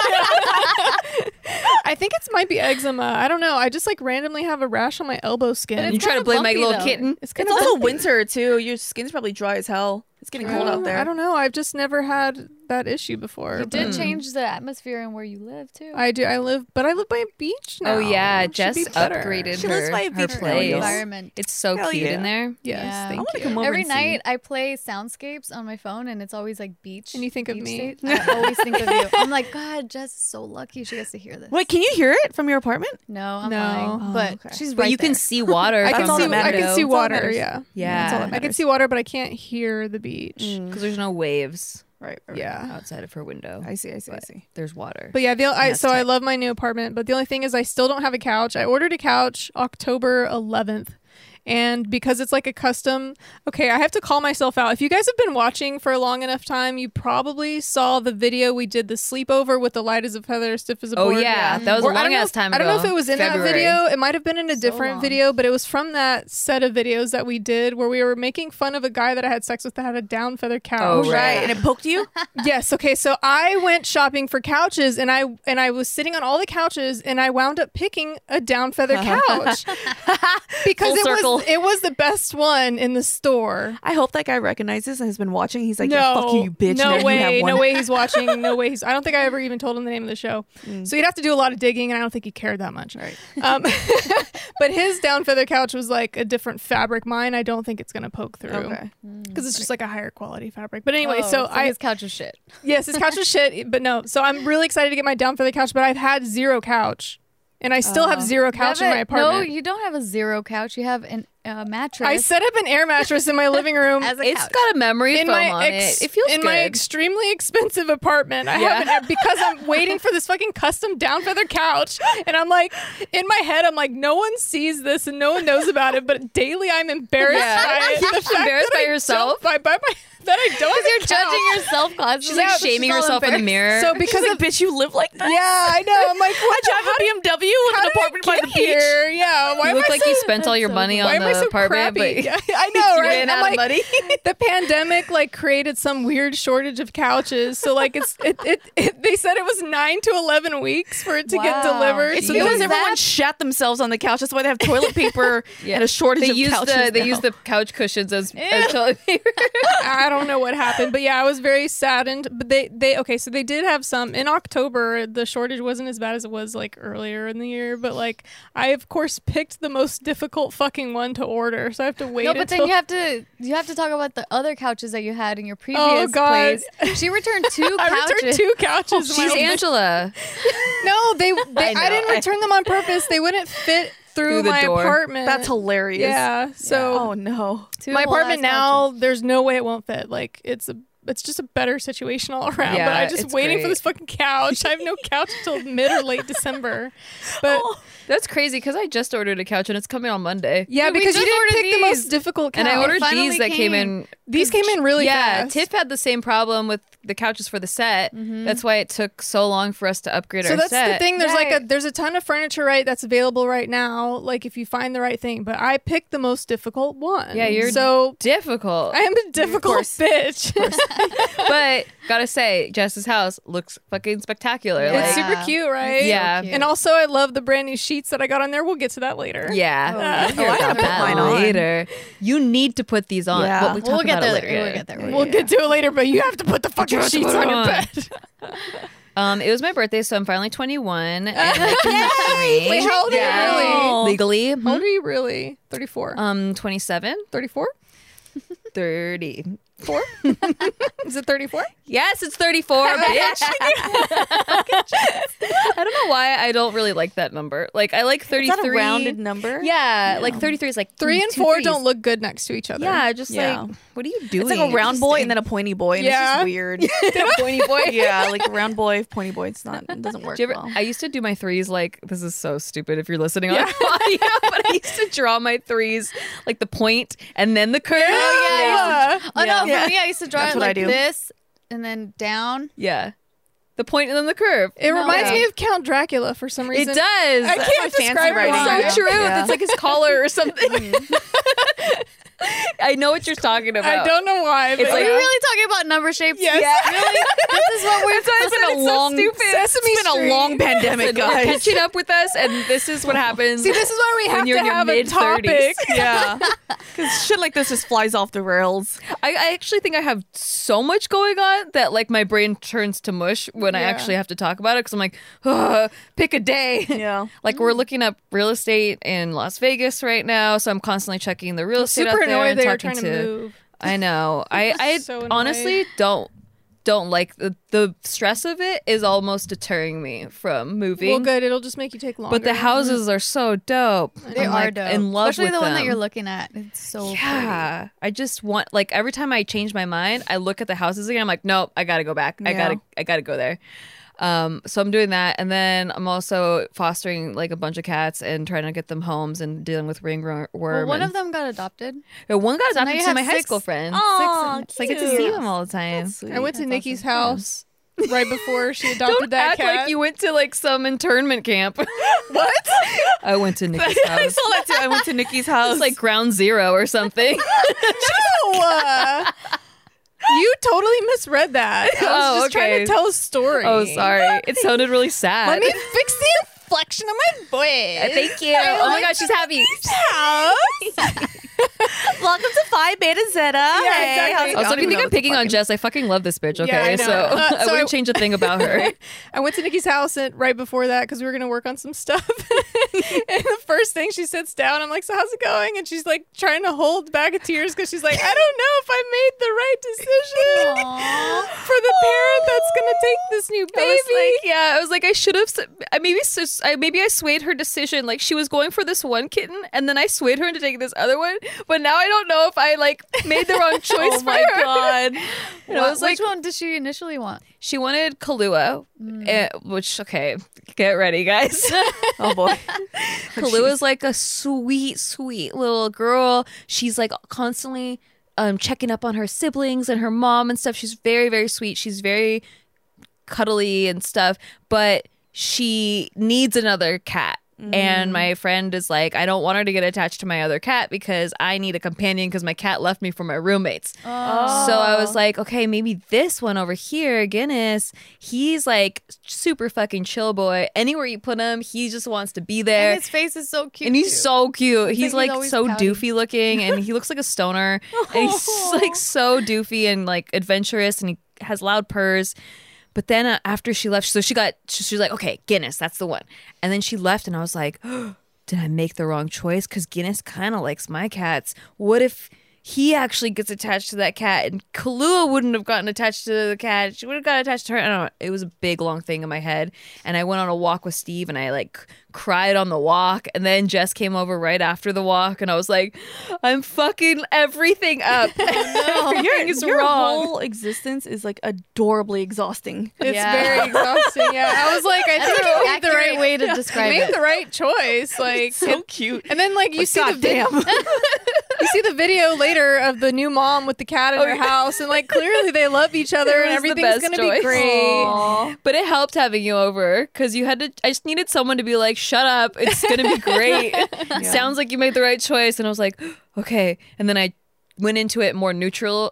I think it might be eczema. I don't know. I just like randomly have a rash on my elbow skin. You try to kinda blame my bumpy, little though. kitten. It's kind It's of also winter too. Your skin's probably dry as hell. It's getting cold out there. I don't know. I've just never had that issue before. You but- did change the atmosphere and where you live too. I do. I live by a beach now. Oh yeah, Should Jess be better. upgraded She lives her, by a her beach now, place. y'all. environment. It's so Hell cute yeah. in there. Yes, Yeah. thank I wanna you. come over Every and see. night I play soundscapes on my phone and it's always like beach. And you think of beach me. state. I always think of you. I'm like, God, Jess is so lucky she gets to hear this. Wait, can you hear it from your apartment? No, I'm No. lying. Oh, But okay. she's But right you can there. see water. I That's can all see. that matters. I can see That's all that water. matters. Yeah, Yeah, That's all that I can matters. see water, but I can't hear the beach. because there's no waves Right. Yeah. outside of her window. I see. I see. I But see. There's water. But yeah, That's so I tight. love my new apartment. But the only thing is, I still don't have a couch. I ordered a couch October 11th. And because it's like a custom, okay, I have to call myself out. If you guys have been watching for a long enough time, you probably saw the video we did the sleepover with the light as a feather, stiff as a Oh board. yeah, that was a Or I don't long know ass if- time I ago. don't know if it was in February. that video. It might have been in a So different long. video, but it was from that set of videos that we did where we were making fun of a guy that I had sex with that had a down feather couch. Oh, right. Right. And it poked you? Yes. Okay. So I went shopping for couches, and I was sitting on all the couches, and I wound up picking a down feather couch because Full circle. it was the best one in the store. I hope that guy recognizes and has been watching. He's like, no, yeah, fuck you, bitch. No Now you have way. one. No way he's watching. No way he's. I don't think I ever even told him the name of the show. So you'd have to do a lot of digging, and I don't think he cared that much. Right. But his down feather couch was like a different fabric. Mine, I don't think it's gonna poke through. Okay. Because it's just like a higher quality fabric. But anyway, Oh, so I his couch is shit. yes, his couch was shit. But no, so I'm really excited to get my down feather couch. But I've had zero couch, and I still have zero couch in my apartment. No, you don't have a zero couch. You have an mattress. I set up an air mattress in my living room. as a It's couch. got a memory in foam my on it. It feels in good. my extremely expensive apartment. I Yeah. have because I'm waiting for this fucking custom down feather couch, and I'm like, in my head, I'm like, no one sees this and no one knows about it, but daily I'm embarrassed Yeah. by it. The fact Embarrassed that by I yourself? don't- that I don't. have a You're couch. judging yourself constantly. She's like Yeah, shaming she's all herself in the mirror. So because She's of like, bitch, you live like that? yeah, I know. I'm like, what I drive a BMW with an apartment by the beach. here? Yeah, why you am look I like so, you spent all your money why on am I the so apartment, crappy? but Yeah, I know, you right? ran I'm out of like, money. the pandemic like created some weird shortage of couches, so like they said it was 9 to 11 weeks for it to get Wow. delivered. It's So because it was- everyone shat themselves on the couch. That's why they have toilet paper Yeah. and a shortage They of use couches. they now. use the couch cushions as toilet paper. I don't know what happened, but yeah, I was very saddened. But they okay, so they did have some in October. The shortage wasn't as bad as it was like earlier in the year, but like I of course picked the most difficult fucking one to order, so I have to wait. No, but until then you have to talk about the other couches that you had in your previous Oh, God. place. She returned two I couches. returned 2 couches. in my She's own- Angela. No, I know. didn't return them on purpose. They wouldn't fit through the my door. apartment. That's hilarious. Yeah. So Oh, no. Two my whole apartment ass now, couches. there's no way it won't fit. Like it's just a better situation all around. Yeah, but I'm just it's waiting for great. this fucking couch. I have no couch until mid or late December. But That's crazy because I just ordered a couch and it's coming on Monday. yeah, Dude, we because you just didn't ordered pick the these. most difficult couch. And I ordered finally these that came in These came in really fast. Tiff had the same problem with the couches for the set. That's why it took so long for us to upgrade our So set. that's the thing. There's Right. there's a ton of furniture, right, that's available right now. Like if you find the right thing, but I picked the most difficult one. Yeah, you're so difficult. I am a difficult bitch. But gotta say, Jess's house looks fucking spectacular. Yeah. It's Like, super cute, right? Yeah. cute. And also, I love the brand new sheets that I got on there. We'll get to that later. yeah. Oh, We'll I hear gotta about put that mine on. later. You need to put these on. Yeah. But we talk We'll get about there. it later. We'll yeah. get there. We'll get to it later, but you have to put the fucking have to sheets put on it your on. bed. It was my birthday, so I'm finally 21. And I can drink. Wait, how old are you really? Legally. How old are you really? 34. 27, 34? 30. Is it 34? Yes, it's 34, bitch. I don't know why I don't really like that number. Like, I like 33. Is that a rounded number? Yeah, like 33 is like 3 and two 4 threes. don't look good next to each other. Yeah, just Yeah. like, what are you doing? It's like a round boy and then a pointy boy, and Yeah. it's just weird. pointy boy. Yeah, like a round boy, pointy boy. It doesn't work Do you ever, well. I used to do my threes like, this is so stupid if you're listening on audio, but I used to draw my threes like the point and then the curve. Yeah. Oh no, Yeah. for me I used to draw That's it what I like do. this and then down. Yeah. The point and then the curve. It reminds way. me of Count Dracula for some It reason. does. I my can't fancy describe writing. it. It's so Yeah. true. Yeah. It's like his collar or something. I know what you're talking about. I don't know why. But It's Are like- we really talking about number shapes? Yes. Really? This is what we're It's been a long, Sesame It's been a Street. long pandemic, Listen, guys. catching up with us, and this is what happens. See, this is why we when have you're to in your have a mid-thirties. topic. Yeah, because shit like this just flies off the rails. I actually think I have so much going on that like my brain turns to mush when I Yeah. actually have to talk about it because I'm like, "Ugh, pick a day. Yeah. Like we're looking up real estate in Las Vegas right now, so I'm constantly checking the real estate Super out there annoyed and they were talking trying to move. I know. I So annoyed. honestly don't like the stress of it is almost deterring me from moving. Well, good. It'll just make you take longer. But the houses are so dope. They I'm, are like, dope. in love Especially with the one that them. you're looking at. It's so Yeah, I just want like every time I change my mind, I look at the houses again. I'm like, nope, I gotta go back. I gotta go there. So I'm doing that, and then I'm also fostering like a bunch of cats and trying to get them homes and dealing with ringworm. Well, one and- of them got adopted. one got now adopted you to have my high 6. school friend. Aw, So I get to see them all the time. I went to That's Nikki's awesome. house right before she adopted Don't that act cat. like you went to like some internment camp. What? I went to Nikki's I house. saw that too. I went to Nikki's house. It's like ground zero or something. No! You totally misread that. I was Oh, just trying okay. to tell a story. Oh, sorry. It sounded really sad. Let me fix the inflection of my voice. Thank you. Oh my gosh, she's happy. welcome to Phi Beta Zeta. Yeah, exactly. how's it Also, going? if you think I I'm picking on Jess, I fucking love this bitch. Okay, Yeah, I know. so I So wouldn't change a thing about her. I went to Nikki's house right before that because we were going to work on some stuff. And the first thing she sits down, I'm like, so how's it going? And she's like trying to hold back a tears because she's like, I don't know if I made the right decision for the parent that's going to take this new baby. I was like, I should have. Maybe I swayed her decision. Like she was going for this one kitten, and then I swayed her into taking this other one. But now I don't know if I like made the wrong choice Oh for my her. god. And I was like, Which one did she initially want? she wanted Kahlua, which okay, get ready, guys. Oh boy. Kalua's like a sweet, sweet little girl. She's like constantly checking up on her siblings and her mom and stuff. She's very, very sweet. She's very cuddly and stuff, but she needs another cat. And my friend is like, I don't want her to get attached to my other cat because I need a companion because my cat left me for my roommates. So I was like, okay, maybe this one over here, Guinness, he's like super fucking chill boy. Anywhere you put him, he just wants to be there. And his face is so cute. And he's too. so cute. He's like like he's so always pouting. doofy looking and he looks like a stoner. And he's like so doofy and like adventurous and he has loud purrs. But then after she left, so she was like, okay, Guinness, that's the one. And then she left and I was like, did I make the wrong choice? Because Guinness kind of likes my cats. What if he actually gets attached to that cat and Kahlua wouldn't have gotten attached to the cat? She would have gotten attached to her. I don't know. It was a big, long thing in my head. And I went on a walk with Steve and I like cried on the walk. And then Jess came over right after the walk and I was like, I'm fucking everything up. Everything is Your wrong. whole existence is like adorably exhausting. It's Yeah. very exhausting. Yeah, I was like, I That's think an I made the accurate right way to describe made it. the right choice. Like, So cute. and then like you see the Goddamn. you see the video later of the new mom with the cat in her house, and like clearly they love each other, It and was the everything's best gonna choice. be great. Aw. But it helped having you over because you had to. I just needed someone to be like, "Shut up! It's gonna be great. Sounds like you made the right choice." And I was like, "Okay." And then I went into it more neutral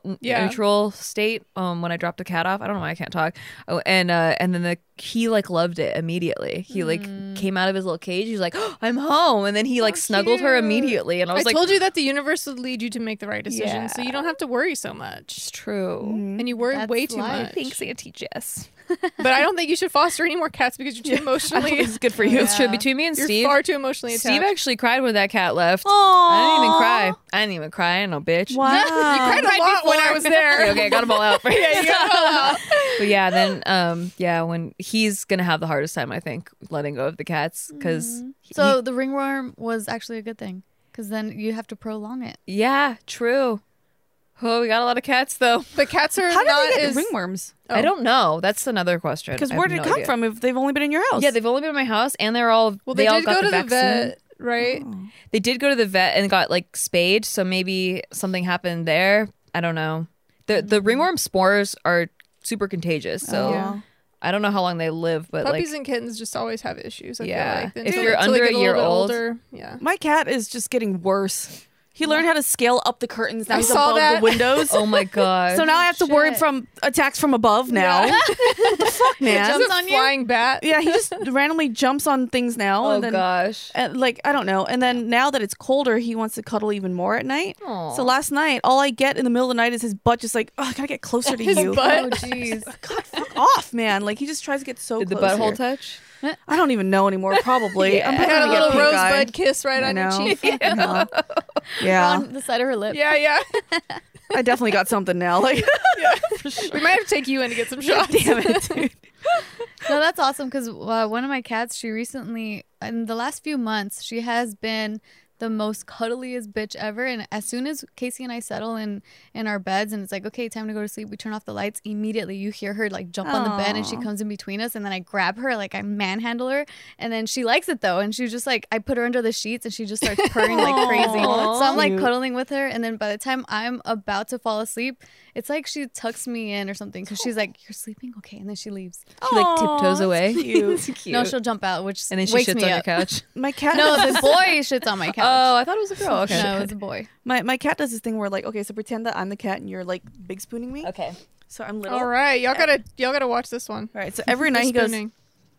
state when I dropped the cat off. I don't know why I can't talk. Oh, and then he like loved it immediately. He like came out of his little cage. He was like, oh, I'm home, and then he like snuggled her immediately. And I I was like, told you that the universe would lead you to make the right decision, Yeah. so you don't have to worry so much. it's true. And you worry That's way too life. much. Thanks, Auntie Jess. But I don't think you should foster any more cats because you're too emotionally. This is good for you. It's true. Between me and You're Steve, far too emotionally attached. Steve actually cried when that cat left. Aww. I didn't even cry. I didn't even cry. I ain't no bitch. Wow. You cried a lot when I was there. Okay, I got them all out. Yeah, you got it all out. But yeah, then when he's gonna have the hardest time, I think, letting go of the cats because So the ringworm was actually a good thing because then you have to prolong it. yeah, true. Oh, we got a lot of cats though. The cats are How did not they get as ringworms? Oh. I don't know. That's another question. Because I where have did it no come idea. from if they've only been in your house? Yeah, they've only been in my house, and they're all Well, they they all did got go the to the vaccine. vet, right? They did go to the vet and got like spayed, so maybe something happened there. I don't know. The ringworm spores are super contagious, so Yeah. I don't know how long they live, but Puppies like and kittens just always have issues. I Yeah. feel like. If Until- you're until they under get a little year bit old- older. Yeah. My cat is just getting worse. He learned how to scale up the curtains. Now I he's saw above that. the windows. oh my god. So now I have to worry Shit. from attacks from above now. What the fuck, man? Just a on you? flying bat. Yeah, he just randomly jumps on things now. oh and then, gosh. like, I don't know. And then now that it's colder, he wants to cuddle even more at night. Aw. So last night, all I get in the middle of the night is his butt just like, oh, I gotta get closer to His you. butt. Oh jeez. God, fuck off, man. Like, he just tries to get so Did the close. butthole touch? I don't even know anymore, probably. Yeah. I'm I probably got a gonna get little pink eye. rosebud kiss right I on your know. cheek. I know. Yeah. On the side of her lip. Yeah, yeah. I definitely got something now. Like, We might have to take you in to get some shots. damn it, dude. No, that's awesome because one of my cats, she recently, in the last few months, she has been the most cuddliest bitch ever. And as soon as Casey and I settle in our beds and it's like, okay, time to go to sleep, we turn off the lights, immediately you hear her like jump on the bed and she Aw. comes in between us, and then I grab her, like I manhandle her, and then she likes it though, and she's just like, I put her under the sheets and she just starts purring like crazy. Aw. So I'm like Cute. cuddling with her, and then by the time I'm about to fall asleep, it's like she tucks me in or something because she's like, you're sleeping? Okay. And then she leaves. She like Aw, tiptoes that's away. cute. It's cute. No, she'll jump out, which and then she wakes shits me on your up. couch. My cat. No, the boy shits on my couch. Oh, I thought it was a girl. Okay. No, it was a boy. My cat does this thing where like, okay, so pretend that I'm the cat and you're like big spooning me. Okay. So I'm little. All right, y'all gotta watch this one. All right. So every night he goes. Spooning.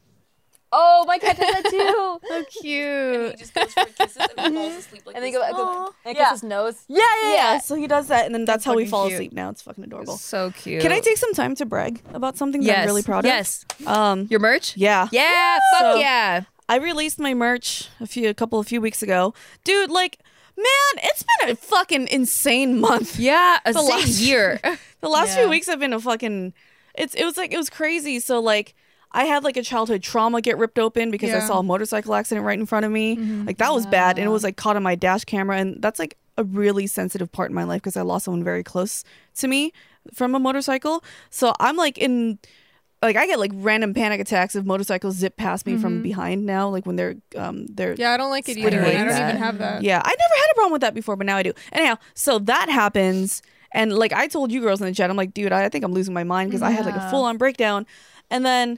Oh, my cat does that too. So cute. just goes for kisses and falls asleep like and then go and Yeah. kiss his nose. Yeah. So he does that, and then that's how we fucking fall cute. asleep. Now it's fucking adorable. So cute. Can I take some time to brag about something that Yes. I'm really proud of? Yes. Your Your merch? yeah. Yeah. Fuck So- yeah. I released my merch a few weeks ago, dude. Like, man, it's been a fucking insane month. Yeah. A The same last- year. The last Yeah. few weeks have been a fucking. It was crazy. So like, I had like a childhood trauma get ripped open because I Yeah. saw a motorcycle accident right in front of me. Like that was bad, and it was like caught on my dash camera, and that's like a really sensitive part in my life because I lost someone very close to me from a motorcycle. So I'm like in. Like I get like random panic attacks if motorcycles zip past me from behind now, like when they're Yeah, I don't like it Splitting either. I like don't that. even have that. yeah, I never had a problem with that before, but now I do. Anyhow, so that happens, and like I told you girls in the chat, I'm like, dude, I think I'm losing my mind because I had like a Yeah. full on breakdown, and then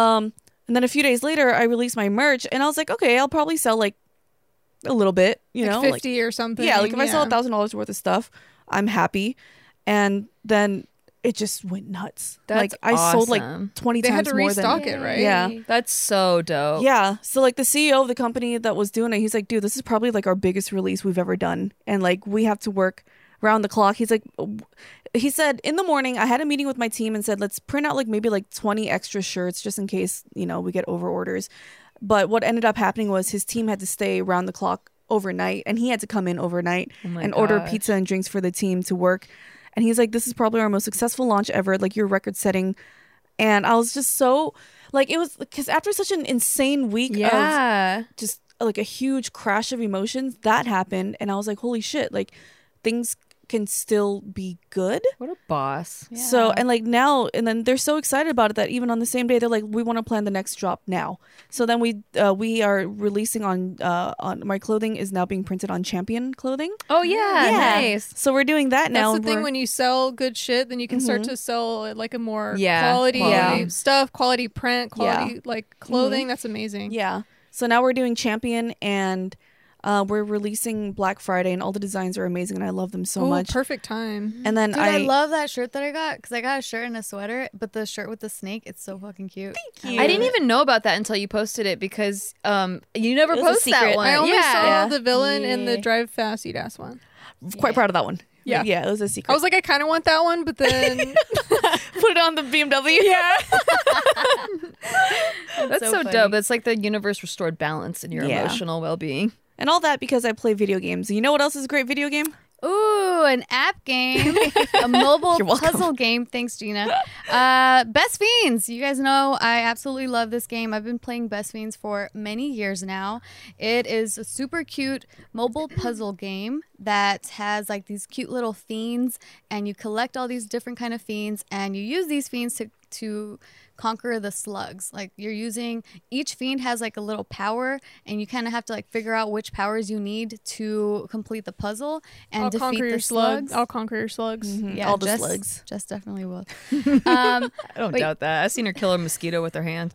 a few days later, I released my merch, and I was like, okay, I'll probably sell like a little bit, you Like know, 50 or something. yeah, like if I sell yeah. $1,000 worth of stuff, I'm happy, and then it just went nuts. That's like I sold like awesome. 20 They times had to more than restock it, right? Yeah. That's so dope. Yeah. So like the CEO of the company that was doing it, he's like, dude, this is probably like our biggest release we've ever done. And like we have to work round the clock. He's like, he said in the morning, I had a meeting with my team and said, let's print out like maybe like 20 extra shirts just in case, you know, we get over orders. But what ended up happening was his team had to stay round the clock overnight, and he had to come in overnight my and order gosh. pizza and drinks for the team to work. And he's like, this is probably our most successful launch ever. Like you're record setting. And I was just so like, it was because after such an insane week of Yeah. just like a huge crash of emotions that happened, and I was like, holy shit, like things can still be good. What a boss. So, and like now, and then they're so excited about it that even on the same day, they're like, we want to plan the next drop now. So then we are releasing on my clothing is now being printed on Champion clothing. Oh yeah, nice. So we're doing that now. That's the thing, when you sell good shit, then you can start to sell like a more quality stuff, quality print, quality like clothing. That's amazing. Yeah. So now we're doing Champion, and we're releasing Black Friday, and all the designs are amazing, and I love them so much. Perfect time. And then Dude, I love that shirt that I got because I got a shirt and a sweater, but the shirt with the snake, it's so fucking cute. Thank you. I didn't even know about that until you posted it because you never It was a post that secret. one. I only saw Yeah. the villain in the Drive Fast Eat Ass one. Quite proud of that one. Yeah. Yeah, it was a secret. I was like, I kind of want that one, but then put it on the BMW. yeah. That's so funny. dope. That's like the universe restored balance in your Yeah. emotional well-being. And all that because I play video games. You know what else is a great video game? Ooh, an app game, a mobile You're welcome. puzzle game. Thanks, Gina. Best Fiends. You guys know I absolutely love this game. I've been playing Best Fiends for many years now. It is a super cute mobile puzzle game that has like these cute little fiends, and you collect all these different kind of fiends, and you use these fiends to conquer the slugs. Like you're using, each fiend has like a little power, and you kind of have to like figure out which powers you need to complete the puzzle and I'll defeat conquer the your slugs. I'll conquer your slugs. Yeah, all the Jess- slugs. Jess definitely will. I don't Wait. doubt that. I've seen her kill a mosquito with her hand.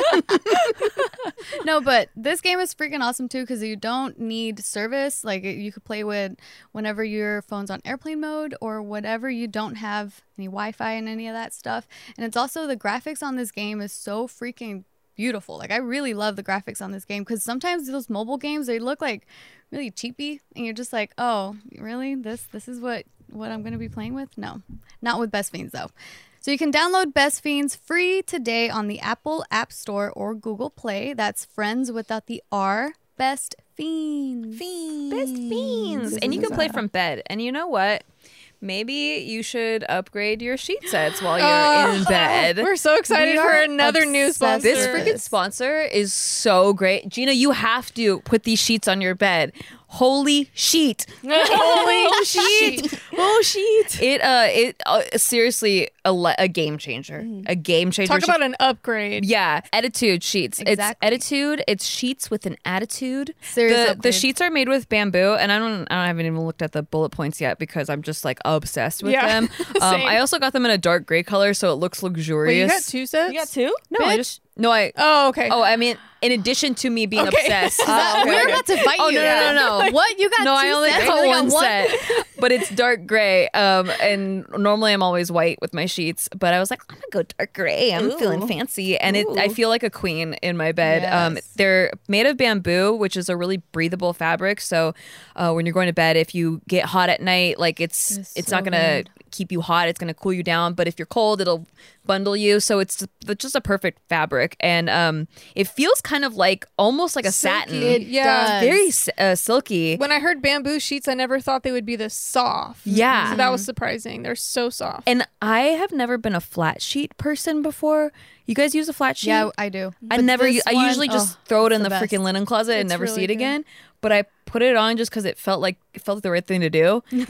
No, but this game is freaking awesome too because you don't need service. Like you could play with whenever your phone's on airplane mode or whatever. You don't have any Wi-Fi and any of that stuff. And it's also, the graphics on this game is so freaking beautiful. Like I really love the graphics on this game because sometimes those mobile games, they look like really cheapy, and you're just like, oh, really? This is what I'm gonna be playing with? No, not with Best Fiends though. So you can download Best Fiends free today on the Apple App Store or Google Play. That's friends without the R. Best Fiends. Best Fiends. And you can play from bed. And you know what? Maybe you should upgrade your sheet sets while you're in bed. We're so excited We for are another new obsessed sponsor. This freaking sponsor is so great. Gina, you have to put these sheets on your bed. Holy sheet. Holy shit. Oh, sheet. It seriously a game changer. A game changer. Talk about an upgrade. Yeah, Attitude sheets. It's Exactly. Attitude. It's sheets with an attitude. Serious The upgrade. sheets are made with bamboo, and I haven't even looked at the bullet points yet because I'm just like obsessed with Yeah, them. same. I also got them in a dark gray color, so it looks luxurious. Wait, you got two sets? You got two? No, I bitch? just no. I Oh, okay. I mean, in addition to me being Okay. obsessed. We're about to fight Oh, you. no. What? You got No, two I only sets? got You one got set, but it's dark gray. And normally I'm always white with my sheets, but I was like, I'm gonna go dark gray. I'm feeling fancy, and I feel like a queen in my bed. Yes. They're made of bamboo, which is a really breathable fabric. So when you're going to bed, if you get hot at night, like it's so not gonna keep you hot. It's gonna cool you down. But if you're cold, it'll bundle you. So it's just a perfect fabric, and it feels kind of like almost like a satin. It Yeah. does. Very silky. When I heard bamboo sheets, I never thought they would be this soft. Yeah. So that was surprising. They're so soft. And I have never been a flat sheet person before. You guys use a flat sheet? Yeah, I do. I But never. this I one, usually just oh, throw it in it's the best. freaking linen closet and It's never see really it good. again. But I put it on just because it felt like the right thing to do. And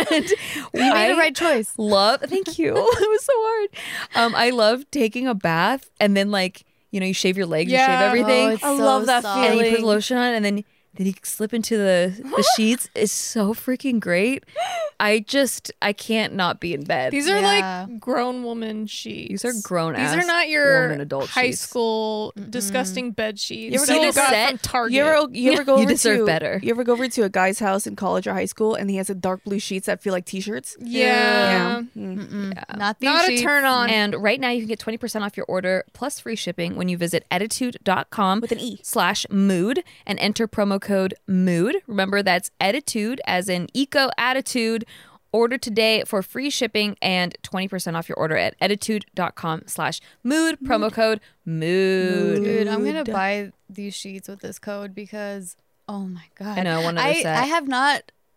You made the right choice. Love. Thank you. It was so hard. I love taking a bath and then you shave your legs, you shave Yeah. everything, Oh, it's I so love that soft. and you put feeling. lotion on, and then you slip into the sheets. It's so freaking great. I can't not be in bed. These are Yeah. like grown woman sheets. These are grown These ass are not your woman adult high sheets. school disgusting bed sheets. You ever that go you to got set? from Target. You ever go You over deserve to better. You ever go over to a guy's house in college or high school and he has a dark blue sheets that feel like t-shirts? yeah. Not these Not sheets. a turn on. And right now you can get 20% off your order plus free shipping when you visit attitude.com With an E. /mood and enter promo code MOOD. Remember, that's attitude as in eco attitude. Order today for free shipping and 20% off your order at attitude.com /mood, promo code MOOD. Dude, I'm gonna buy these sheets with this code because oh my god, I know, one other I set. have not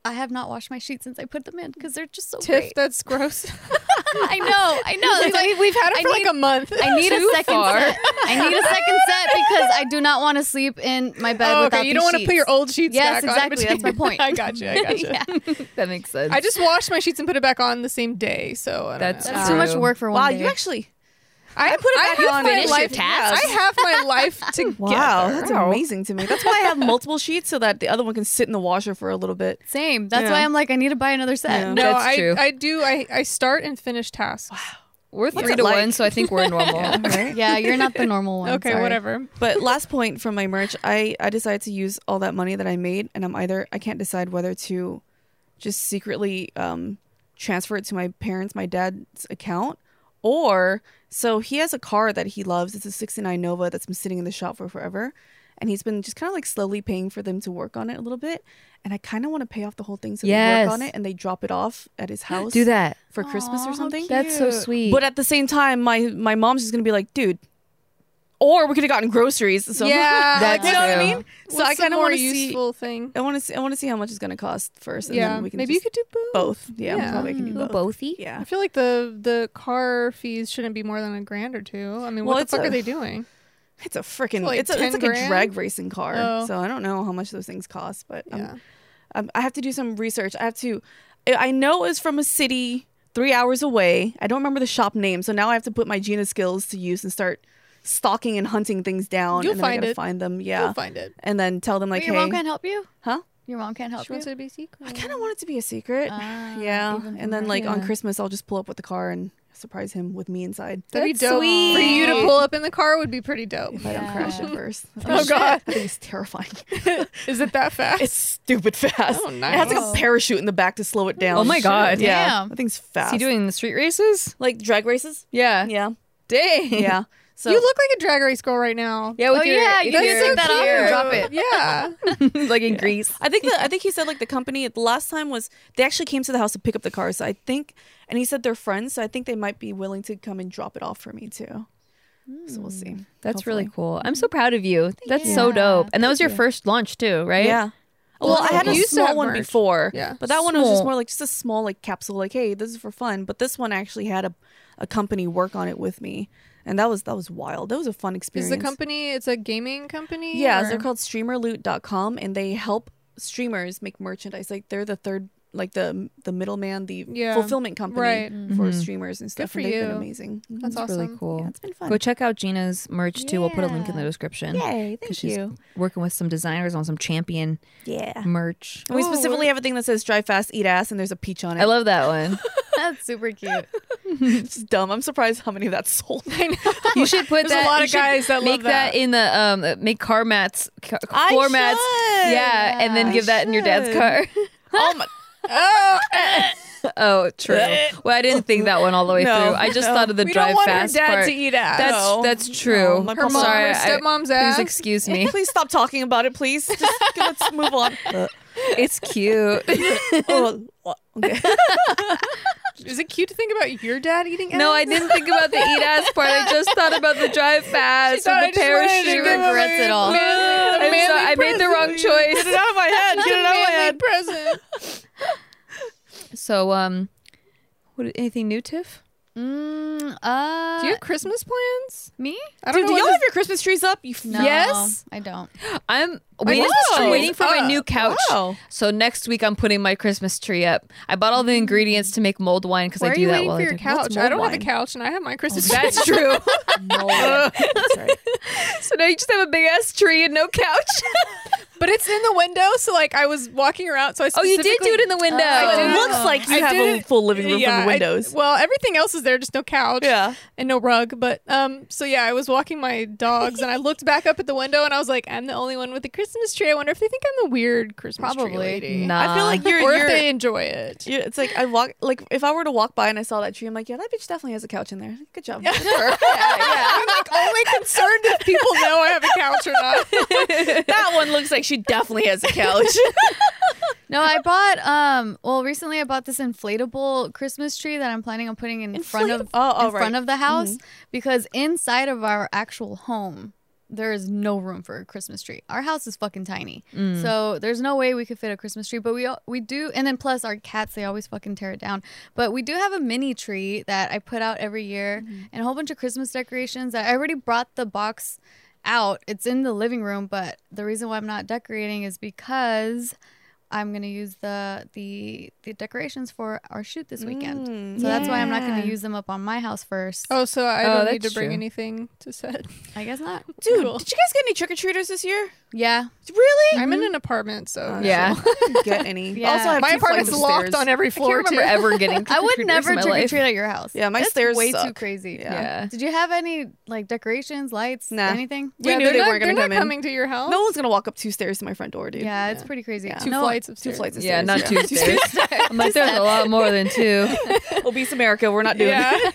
I have not washed my sheets since I put them in because they're just so Tiff, great. that's gross. I know. It's like, We've had it for like a month. I need a Too second far. set. I need a second set because I do not want to sleep in my bed Oh, without okay, you don't want to put your old sheets Yes, back on. exactly. That's my point. I got you. Yeah. That makes sense. I just washed my sheets and put it back on the same day. So I don't That's know. That's too much True. work for one Wow, day. you actually. I put it back have on my and finish your life. tasks. I have my life together. Wow, that's amazing to me. That's why I have multiple sheets so that the other one can sit in the washer for a little bit. Same. That's Yeah. why I'm like, I need to buy another set. Yeah. No, That's true. I do. I start and finish tasks. We're What's 3 it to like? 1, so I think we're normal. Right? Yeah, you're not the normal one. Okay, sorry. whatever. But last point from my merch, I decided to use all that money that I made, and I can't decide whether to just secretly transfer it to my dad's account, or so he has a car that he loves. It's a '69 Nova that's been sitting in the shop for forever, and he's been just kind of like slowly paying for them to work on it a little bit. And I kind of want to pay off the whole thing so they Yes. work on it and they drop it off at his house. Do that. for Christmas Aw, or how something. cute. That's so sweet. But at the same time, my mom's just gonna be like, dude, or we could have gotten groceries. So Yeah, That's you know what I true. mean. So What's I some kind of more want to see. useful thing. I want to see how much it's gonna cost first. And Yeah, then we can maybe you just could do both. both. Yeah, probably I can do Ooh, both. boathy? Yeah. I feel like the car fees shouldn't be more than $1,000 or $2,000. I mean, Well, what the it's fuck a- are they doing? It's a freaking. Like It's like 10 a grand? drag racing car. Oh. So I don't know how much those things cost, but Yeah. I have to do some research. I know it's from a city 3 hours away. I don't remember the shop name, so now I have to put my Gina skills to use and start stalking and hunting things down. You'll and then I find gotta it. find them. You'll Yeah, find it. and then tell them like, Wait, your hey, mom can't help you? huh? Your mom can't help She you? wants it to be secret. I kind of want it to be a secret. Ah, Yeah, even and then better. like on Yeah. Christmas, I'll just pull up with the car and surprise him with me inside. That'd be That's dope. sweet. For you to pull up in the car would be pretty dope. If I don't crash it Yeah. first. Oh, God. I think it's terrifying. Is it that fast? It's stupid fast. Oh, It has like nice. a parachute in the back to slow it down. Oh my God. Yeah, Damn. that thing's Is fast. he doing the street races? like drag races? Yeah. Yeah, Dang. yeah. So you look like a drag race girl right now. Yeah, with Oh, your, yeah, you with can your take that off and drop it. Yeah. like in Greece. I think he said like the company the last time was they actually came to the house to pick up the car. So I think, and he said they're friends, so I think they might be willing to come and drop it off for me too. So we'll see. That's really Hopefully. cool. I'm so proud of you. That's so Yeah. dope. And that was your you. first launch too, right? Yeah. Well, I had a You used to small have one merch. before, Yeah. but that one was just Small. more like just a small like capsule, like, hey, this is for fun. But this one actually had a company work on it with me, and that was wild. That was a fun Is experience. the company, it's a gaming company? Yeah, or- they're called StreamerLoot.com, and they help streamers make merchandise. Like they're the third, like the middleman, the Yeah. fulfillment company Right. for Mhm. streamers and stuff. for and they've been you. amazing. Mhm. That's That's awesome. really cool. Yeah, it's been fun. Go check out Gina's merch too. We'll put a link in the Yeah. description. Yay! 'Cause Thank she's you. working with some designers on some champion Yeah. merch. And we Ooh, specifically have a thing that says "Drive fast, eat ass," and there's a peach on it. I love that one. That's super cute. It's dumb. I'm surprised how many of that sold. I know. You should put There's that. a lot you of should guys that make love that. in the make car mats, I floor mats. should. Yeah, and then I give that in your dad's should. car. Oh my! Oh, true. Well, I didn't think that one all the way No, through. I just no. thought of the We drive don't want fast her dad part. to eat ass. No. That's true. No, my her mom, Sorry, her stepmom's ass. Please excuse me. Please stop talking about it, please. Just let's move on. It's cute. Oh, okay. Is it cute to think about your dad eating ass? No, I didn't think about the eat ass part. I just thought about the drive fast thought I with the just wanted to parachute. give him regrets it all. I'm sorry, I made the wrong Get choice. it out of my head. Get it out of my head. present. So, anything new, Tiff? Do you have Christmas plans? me? I don't Dude, do know. y'all what have your Christmas trees up? You No, Yes? I don't. I'm Wow. waiting for my new couch. Wow. So next week I'm putting my Christmas tree up. I bought all the ingredients to make mulled wine because Why I are do you that waiting while for I your do. couch? I mulled don't have a wine? couch, and I have my Christmas tree. That's true. That's right. So now you just have a big ass tree and no couch. But it's in the window, so like I was walking around. So I Oh, you did do it in the window. I did. It looks like you I have did a it- full living room from the I- windows. well, everything else is there, just no couch. Yeah. And no rug. But so yeah, I was walking my dogs, and I looked back up at the window, and I was like, I'm the only one with a Christmas tree. I wonder if they think I'm the weird Christmas tree Probably. lady. Nah. I feel like Or you're if they enjoy it. yeah, it's like I walk like if I were to walk by and I saw that tree, I'm like, yeah, that bitch definitely has a couch in there. Good job. Good for her. I'm like only concerned if people know I have a couch or not. That one looks like she definitely has a couch. No, I bought well recently I bought this inflatable Christmas tree that I'm planning on putting in front of Oh, in right. front of the house because inside of our actual home there is no room for a Christmas tree. Our house is fucking tiny, so there's no way we could fit a Christmas tree. But we do, and then plus our cats, they always fucking tear it down. But we do have a mini tree that I put out every year, and a whole bunch of Christmas decorations. I already brought the box out. It's in the living room, but the reason why I'm not decorating is because I'm gonna use the decorations for our shoot this weekend. So that's why I'm not gonna use them up on my house first. Oh, so I don't need to that's bring true. anything to set. I guess not. Dude, Cool. did you guys get any trick-or-treaters this year? Yeah. Really? I'm in an apartment, so Yeah. I didn't get any. Yeah. Also, I have my 2 apartment's flights of locked stairs. on every I floor can't too. remember ever getting. I would trick-or-treaters never in my trick or life. treat at your house. Yeah, my That's stairs way suck. too crazy. Yeah. Did you have any like decorations, lights, Nah. anything? We knew they're they not, weren't gonna they're come not in. coming to your house. No one's gonna walk up 2 stairs to my front door, dude. Yeah, it's pretty crazy. Yeah. Two No, flights of 2 stairs. flights of Yeah, stairs. not 2 stairs. I'm like, there's a lot more than 2. Obese America, we're not doing Yeah. it.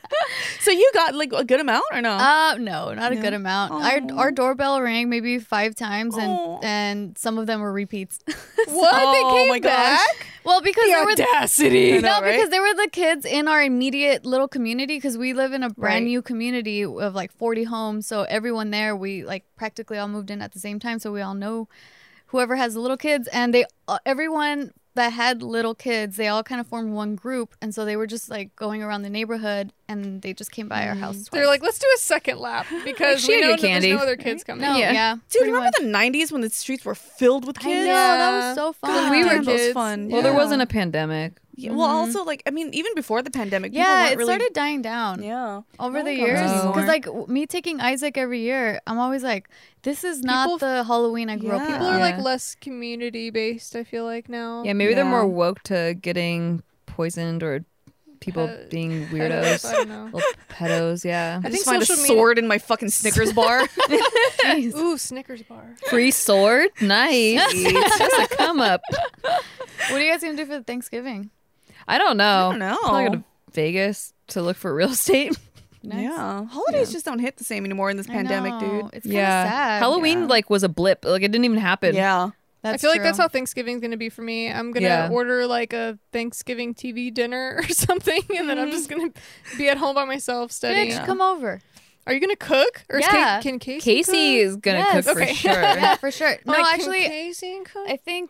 So you got like a good amount or no? No, not a No? good amount. Aw. Our doorbell rang maybe 5 times, Aw. and some of them were repeats. What? Oh They came my gosh. back? Well, because The they were audacity. I know, no, right? because they were the kids in our immediate little community. Because we live in a brand Right. new community of like 40 homes, so everyone there, we like practically all moved in at the same time. So we all know whoever has the little kids, and they everyone that had little kids, they all kind of formed one group, and so they were just like going around the neighborhood, and they just came by our house twice. They're like, let's do a second lap because She we had know good that there's candy. no other kids coming. no, Yeah. yeah, Dude, pretty remember much. the 90s when the streets were filled with I kids? know that was Yeah. so fun. When we were Damn, that was kids. fun. Well, there Yeah. wasn't a pandemic. Yeah, well, also, like, I mean, even before the pandemic, people Yeah, weren't it really... started dying down. Yeah. Over the don't years, know anymore. because like me taking Isaac every year, I'm always like, this is not People- the Halloween I grew up Yeah. with. People are like Yeah. less community based, I feel like now. Yeah, maybe they're Yeah. more woke to getting poisoned or people Pet- being I weirdos. don't know. Little pedos, yeah. I I just think find a social media- sword in my fucking Snickers bar. Jeez. Ooh, Snickers bar. Free sword? Nice. Just a come up. What are you guys gonna do for Thanksgiving? I don't know. I don't know. Probably go to Vegas to look for real estate. Nice. Yeah. Holidays just don't hit the same anymore in this I pandemic, know. dude. It's kind of Yeah. sad. Halloween Yeah. like was a blip. Like it didn't even happen. Yeah. That's I feel like true. that's how Thanksgiving's gonna be for me. I'm gonna Yeah. order like a Thanksgiving TV dinner or something, and then I'm just gonna be at home by myself studying. Bitch, come over. Are you gonna cook? Or is Yeah. can Casey? Casey is gonna Yes. cook for Okay. sure. Yeah, for sure. Cook? No, Like, can actually, Casey cook?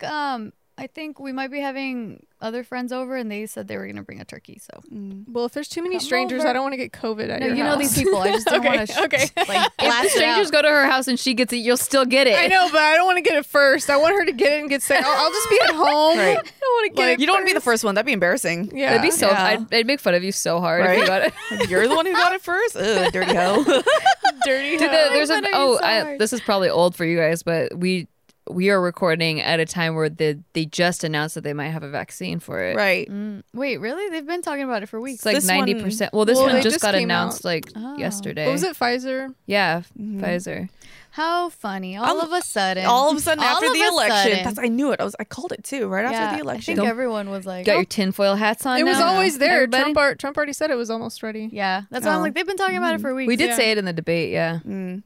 I think we might be having other friends over, and they said they were gonna bring a turkey. So Well, if there's too many Come strangers, over. I don't want to get COVID at no, your you know house. these people. I just don't Okay, want to okay. like If the blast it strangers out. go to her house and she gets it, you'll still get it. I know, but I don't want to get it first. I want her to get it and get sick. I'll just be at home. Right. I don't want to get Like, it you don't want to be the first. first one. That'd be embarrassing. Yeah. That'd be so. Yeah. I'd make fun of you so hard if you Right? got it. Like, you're the one who got it first? Ugh, dirty hoe. dirty. Dude, hoe. there's fun a of you so hard. this is probably old for you guys, but we are recording at a time where they just announced that they might have a vaccine for it. Right. Wait, really? They've been talking about it for weeks. It's like This one- 90%. Well, this Well, one they just just got came announced out. like Oh. yesterday. What was it? Pfizer. Yeah, Mhm. Pfizer. How funny! All of a sudden, All of a sudden, All after of the a election, sudden. I knew it. I called it too, right yeah, after the I election. think everyone was like, Got your tinfoil hats on It was now? always there. Everybody? Trump already said it was almost ready. yeah. That's why I'm Oh. like, they've been talking about it for weeks. We did Yeah. say it in the debate, yeah.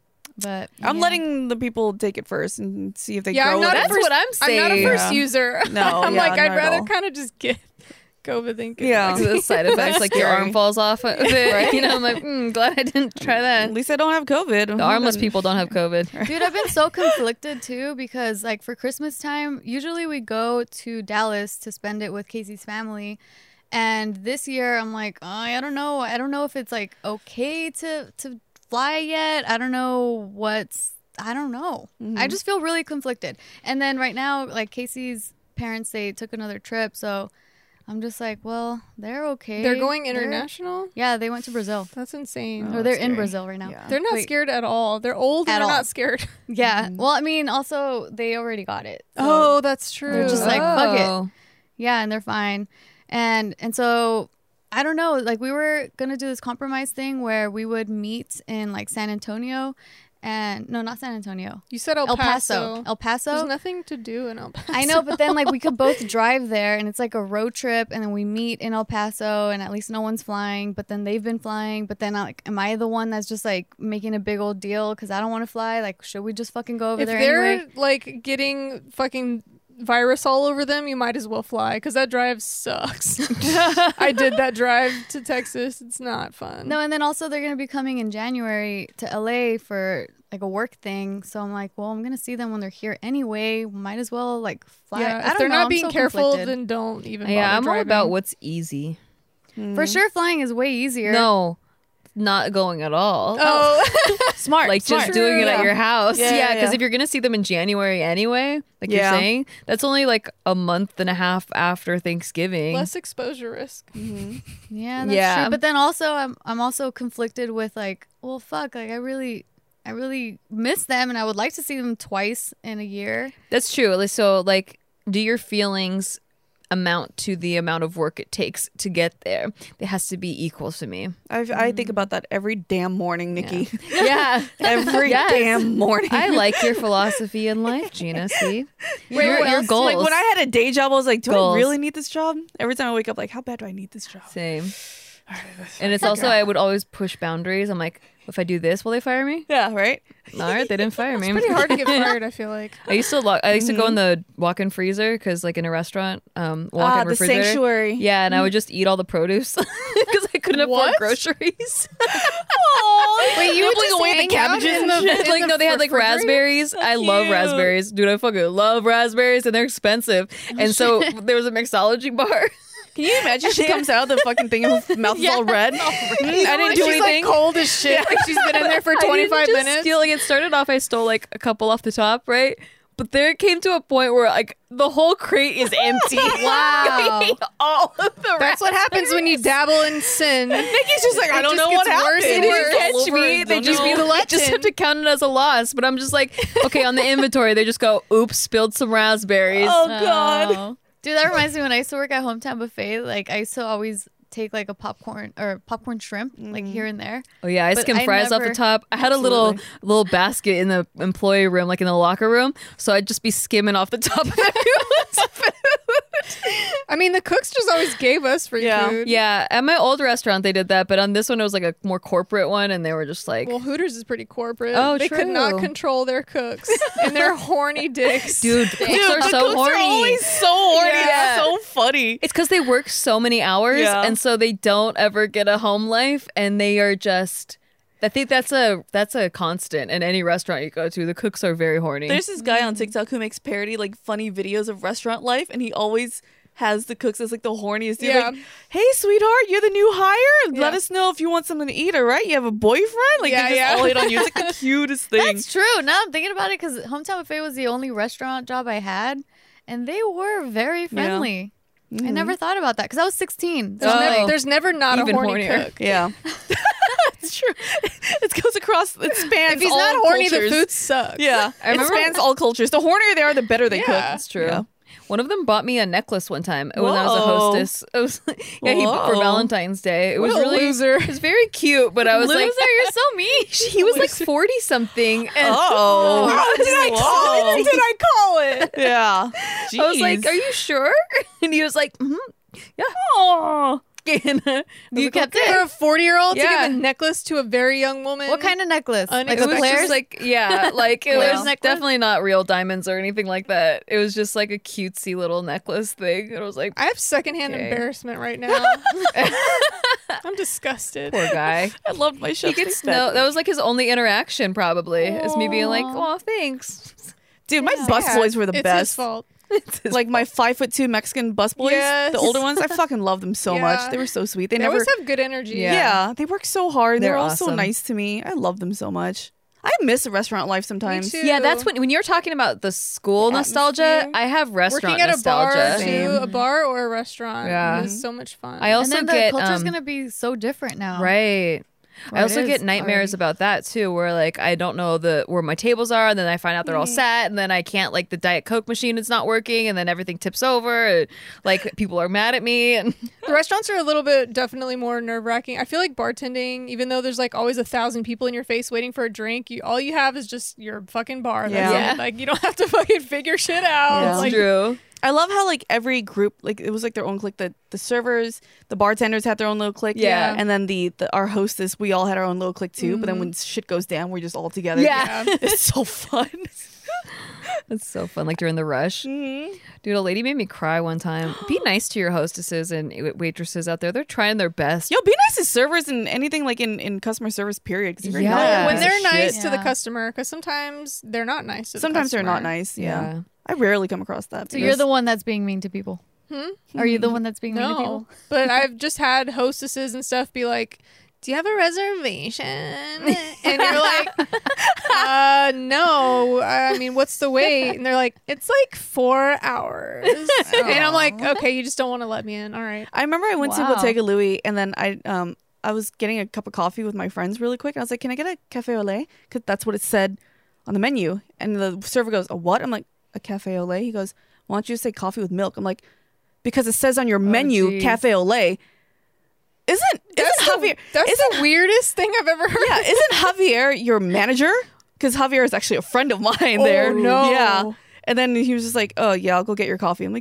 but I'm yeah. letting the people take it first and see if they Yeah, grow I'm not with a it. That's what I'm I'm saying. not a first Yeah. user. No, I'm yeah, like, I'd not at rather all. kind of just get COVID than get Yeah. Like the side effects, like your scary. arm falls off of it. Right? You know, I'm like, glad I didn't try At that. least I don't have COVID. The armless people don't have COVID. Dude, I've been so conflicted too because like for Christmas time, usually we go to Dallas to spend it with Casey's family. And this year I'm like, oh, I don't know. I don't know if it's like okay to fly yet. I don't know I don't know. I just feel really conflicted. And then right now, like Casey's parents, they took another trip, so I'm just like, well, they're okay. They're going international. Yeah, they went to Brazil. That's insane. Oh, Or they're that's in scary. Brazil right now. Yeah. They're not Wait. scared at all. They're old and At they're all. not scared. Yeah. Well, I mean, also they already got it. so- Oh, that's true. They're just like, fuck it. Oh. Yeah, and they're fine. And so I don't know, like we were gonna do this compromise thing where we would meet in like San Antonio and no, not San Antonio. You said El Paso. El Paso. There's nothing to do in El Paso. I know, but then like we could both drive there and it's like a road trip and then we meet in El Paso and at least no one's flying, but then they've been flying, but then like am I the one that's just like making a big old deal because I don't want to fly? Like should we just fucking go over if there they're anyway? like getting fucking virus all over them, you might as well fly because that drive sucks. I did that drive to Texas. It's not fun. No, and then also they're gonna be coming in January to LA for like a work thing. So I'm like, well, I'm gonna see them when they're here anyway. Might as well like fly. I Yeah, if don't they're know, not I'm being so careful, conflicted. then don't even. Yeah, bother I'm all driving. about what's easy. For sure, flying is way easier. No, not going at all. Oh, Smart. Like smart. just doing it at Yeah. your house. Yeah, Yeah, because yeah. if you're gonna see them in January anyway, like Yeah. you're saying, that's only a month and a half after Thanksgiving. less exposure risk. Yeah, that's Yeah. true. But then also, I'm also conflicted with like, well, fuck, like I really miss them, and I would like to see them twice in a year. That's true. So, do your feelings amount to the amount of work it takes to get there? It has to be equal to me. I think about that every damn morning, Nikki. Yeah. Every Yes. damn morning. I like your philosophy in life, Gina. See? your what else? goals. Like when I had a day job, I was like, do Goals. I really need this job? Every time I wake up, like, how bad do I need this job? Same. And it's also, I would always push boundaries. I'm like, if I do this, will they fire me? Yeah, right? All right, they didn't fire me. Pretty hard to get fired, I feel like. I used to go in the walk-in freezer because, in a restaurant, walk-in the refrigerator. sanctuary. Yeah, and I would just eat all the produce because I couldn't afford What? groceries. Wait, you would Nibbling just away at the hang out cabbages in and the, shit. in the No, they had refrigerator? raspberries. I love cute. raspberries, dude. I fucking love raspberries, and they're expensive. And so there was a mixology bar. Can you imagine? She comes out, the fucking thing, her mouth is all red. I didn't do She's anything. like cold as shit. Like she's been in there for I didn't 25 just minutes. steal, it started off, I stole a couple off the top, right? But there it came to a point where the whole crate is empty. Wow. I ate all of the That's what happens when you dabble in sin. Nikki's just like, I It don't just know what gets worse happened. They and didn't worse. catch All over me. and They don't just know. have to count it as a loss. But I'm just like, okay, on the inventory, they just go, oops, spilled some raspberries. Oh, God. Oh. Dude, that reminds me when I used to work at Hometown Buffet, like I used to always take like a popcorn shrimp, like here and there. Oh yeah, I But skimmed I fries off the never- top. I had a little basket in the employee room, in the locker room, so I'd just be skimming off the top of everyone's food. I mean, the cooks just always gave us free Yeah. food. Yeah, at my old restaurant they did that, but on this one it was a more corporate one, and they were just like, Well, Hooters is pretty corporate. Oh, they could not true. control their cooks and their horny dicks. dude, cooks are the so cooks horny. are always so horny. Yeah. It's so funny. It's because they work so many hours, Yeah. and so they don't ever get a home life, and they are just. I think that's a constant in any restaurant you go to. The cooks are very horny. There's this guy on TikTok who makes parody, funny videos of restaurant life, and he always has the cooks as the horniest dude. Yeah. Like, hey, sweetheart, you're the new hire. Let Yeah. us know if you want something to eat, all right? You have a boyfriend? They Yeah, just yeah. all hit on you. It's the cutest thing. That's true. Now I'm thinking about it because Hometown Buffet was the only restaurant job I had, and they were very friendly. I never thought about that because I was 16. So Oh. I'm like, There's never not Even a horny hornier. cook. Yeah. It's true. It goes across, it spans If he's all not horny, cultures. the food sucks. Yeah. I It remember- spans all cultures. The hornier they are, the better they cook. That's true. Yeah. One of them bought me a necklace one time when I was a Whoa. hostess. It was he for Whoa. Valentine's Valentine's Day. It was What a really loser. It was very cute, but I was loser, like, you're so mean. he was 40 something, and Oh. What did I call it? Yeah. I was like, Jeez. "Are you sure?" And he was like, "Yeah." Oh. And, You kept For it. a 40-year-old to Yeah. give a necklace to a very young woman. What kind of necklace? Like It it a was Claire's? just it Claire's was necklace? definitely not real diamonds or anything like that. It was just a cutesy little necklace thing. And I was like, I have secondhand Okay. embarrassment right now. I'm disgusted. poor guy. I loved my show. He gets that was his only interaction probably. Is me being like, Aw. "Oh, thanks." Dude, my bus Yeah. boys were the It's his best. fault. Like my 5'2" Mexican bus boys, Yes. the older ones. I fucking love them so Yeah. much. They were so sweet. They They never. always have good energy. Yeah. They work so hard. They're They're all so awesome. nice to me. I love them so much. I miss restaurant life sometimes. too. Yeah, that's when you're talking about the school nostalgia. Atmosphere. I have restaurant Working at a bar nostalgia. too, a bar or a restaurant. Yeah. Is so much fun. I and also then the get culture's gonna be so different now. right. Or I it also is get nightmares already. about that too, where I don't know where my tables are, and then I find out they're all set, and then I can't the Diet Coke machine is not working, and then everything tips over, and, people are mad at me, and The restaurants are a little bit definitely more nerve wracking. I feel like bartending, even though there's always 1,000 people in your face waiting for a drink, all you have is just your fucking bar. That's Yeah. it. You don't have to fucking figure shit out. Yeah. it's true. I love how every group it was their own clique. The servers, the bartenders had their own little clique. Yeah. And then the our hostess, we all had our own little clique too. But then when shit goes down, we're just all together. Yeah. It's so fun. That's so fun. Like during the rush. Mm-hmm. Dude, a lady made me cry one time. Be nice to your hostesses and waitresses out there. They're trying their best. Yo, be nice to servers and anything like in customer service, period. Because Yeah. When they're Shit. nice to the Yeah. customer, because sometimes they're not nice to the sometimes they're not customer. nice. Yeah. I rarely come across that. So you're the one that's being mean to people. Are you the one that's being mean to No, people? but I've just had hostesses and stuff be like, "Do you have a reservation?" And you're like, "No. I mean, what's the wait?" And they're like, "It's like 4 hours." And I'm like, "Okay, you just don't want to let me in. All right." I remember I went to Wow. Bottega Louis and then I was getting a cup of coffee with my friends really quick. And I was like, "Can I get a cafe au lait?" Because that's what it said on the menu. And the server goes, "A what?" I'm like, "A cafe au lait." He goes, "Why don't you just say coffee with milk?" I'm like, "Because it says on your menu geez. cafe au lait." Isn't Javier? That's the weirdest thing I've ever heard. Yeah, isn't Javier your manager? Because Javier is actually a friend of mine there. no. Yeah. And then he was just like, "Oh yeah, I'll go get your coffee." I'm like,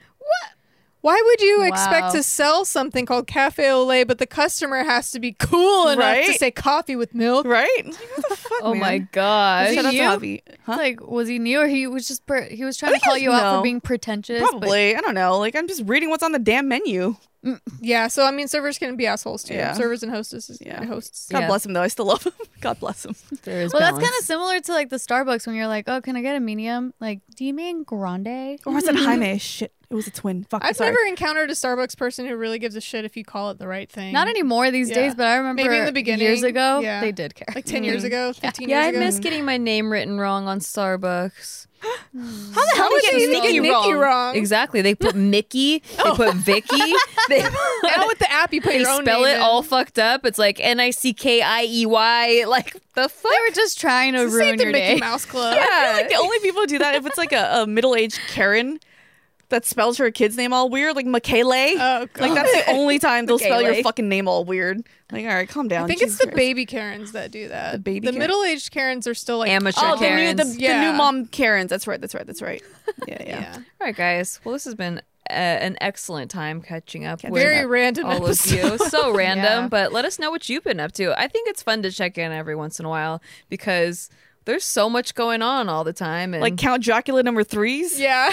Why would you Wow. expect to sell something called cafe au lait, but the customer has to be cool enough to Right? say coffee with milk? right? I'm like, what the fuck, Oh man? my gosh. Shout out to you? Javi. Huh? It's like, was he new or he was just he was trying I to think call he you was- out no. for being pretentious? but- Probably. I don't know. Like, I'm just reading what's on the damn menu. Yeah, so I mean, servers can be assholes too. Yeah. Servers and hostesses. Yeah. Hosts. God Yeah. bless him, though. I still love him. God bless him. There is Well, that's balance. kind of similar to like the Starbucks when you're like, oh, can I get a medium? Like, do you mean grande? Or was it Jaime? Shit. It was a twin. Fuck. I've sorry. never encountered a Starbucks person who really gives a shit if you call it the right thing. Not anymore these Yeah. days, but I remember Maybe in the beginning, years ago, yeah. they did care. Like 10 years ago, 15 Yeah, I years ago. miss getting my name written wrong on Starbucks. How the hell would did you you even get get Nikki wrong? Exactly. They put Mickey. They put Vicky. They, Now with the app, you put they your own spell name it in. all fucked up. It's like Nickey. Like the fuck. They were just trying to It's the same ruin to your Mickey day. Mouse Club. I feel like the only people who do that if it's like a middle-aged Karen that spells her kid's name all weird, like Michele. Oh, God. Like that's the only time they'll spell your Michele. fucking name all weird. Like, all right, calm down. I think Jesus it's the Christ. baby Karens that do that. The baby The Karen? middle-aged Karens are still like Amateur Oh, Karens. the Yeah. new mom Karens. That's right. Yeah. Yeah. All right, guys. Well, this has been an excellent time catching up with Very random all of episode. you. So random, Yeah. but let us know what you've been up to. I think it's fun to check in every once in a while because there's so much going on all the time. And Like Count Dracula number 3s. Yeah.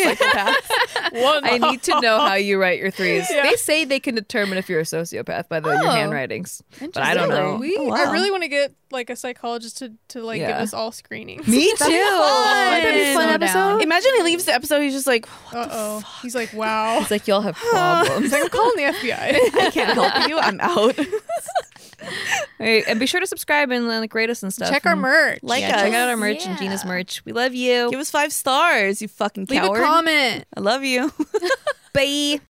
One. I need to know how you write your threes. Yeah. They say they can determine if you're a sociopath by your handwritings, but I don't know. We, Oh, wow. I really want to get like a psychologist to like give Yeah. us all screenings. Me too. That'd be a fun episode. Imagine he leaves the episode. He's just like, Uh-oh. He's like, wow. It's like y'all have problems. He's like, I'm calling the FBI. I can't help you. I'm out. All right, and be sure to subscribe and like rate us and stuff. Check our And- merch. Like Yeah, us. check out our merch and Gina's merch. We love you. Give us 5 stars, you fucking Leave coward. a comment. I love you. Bye.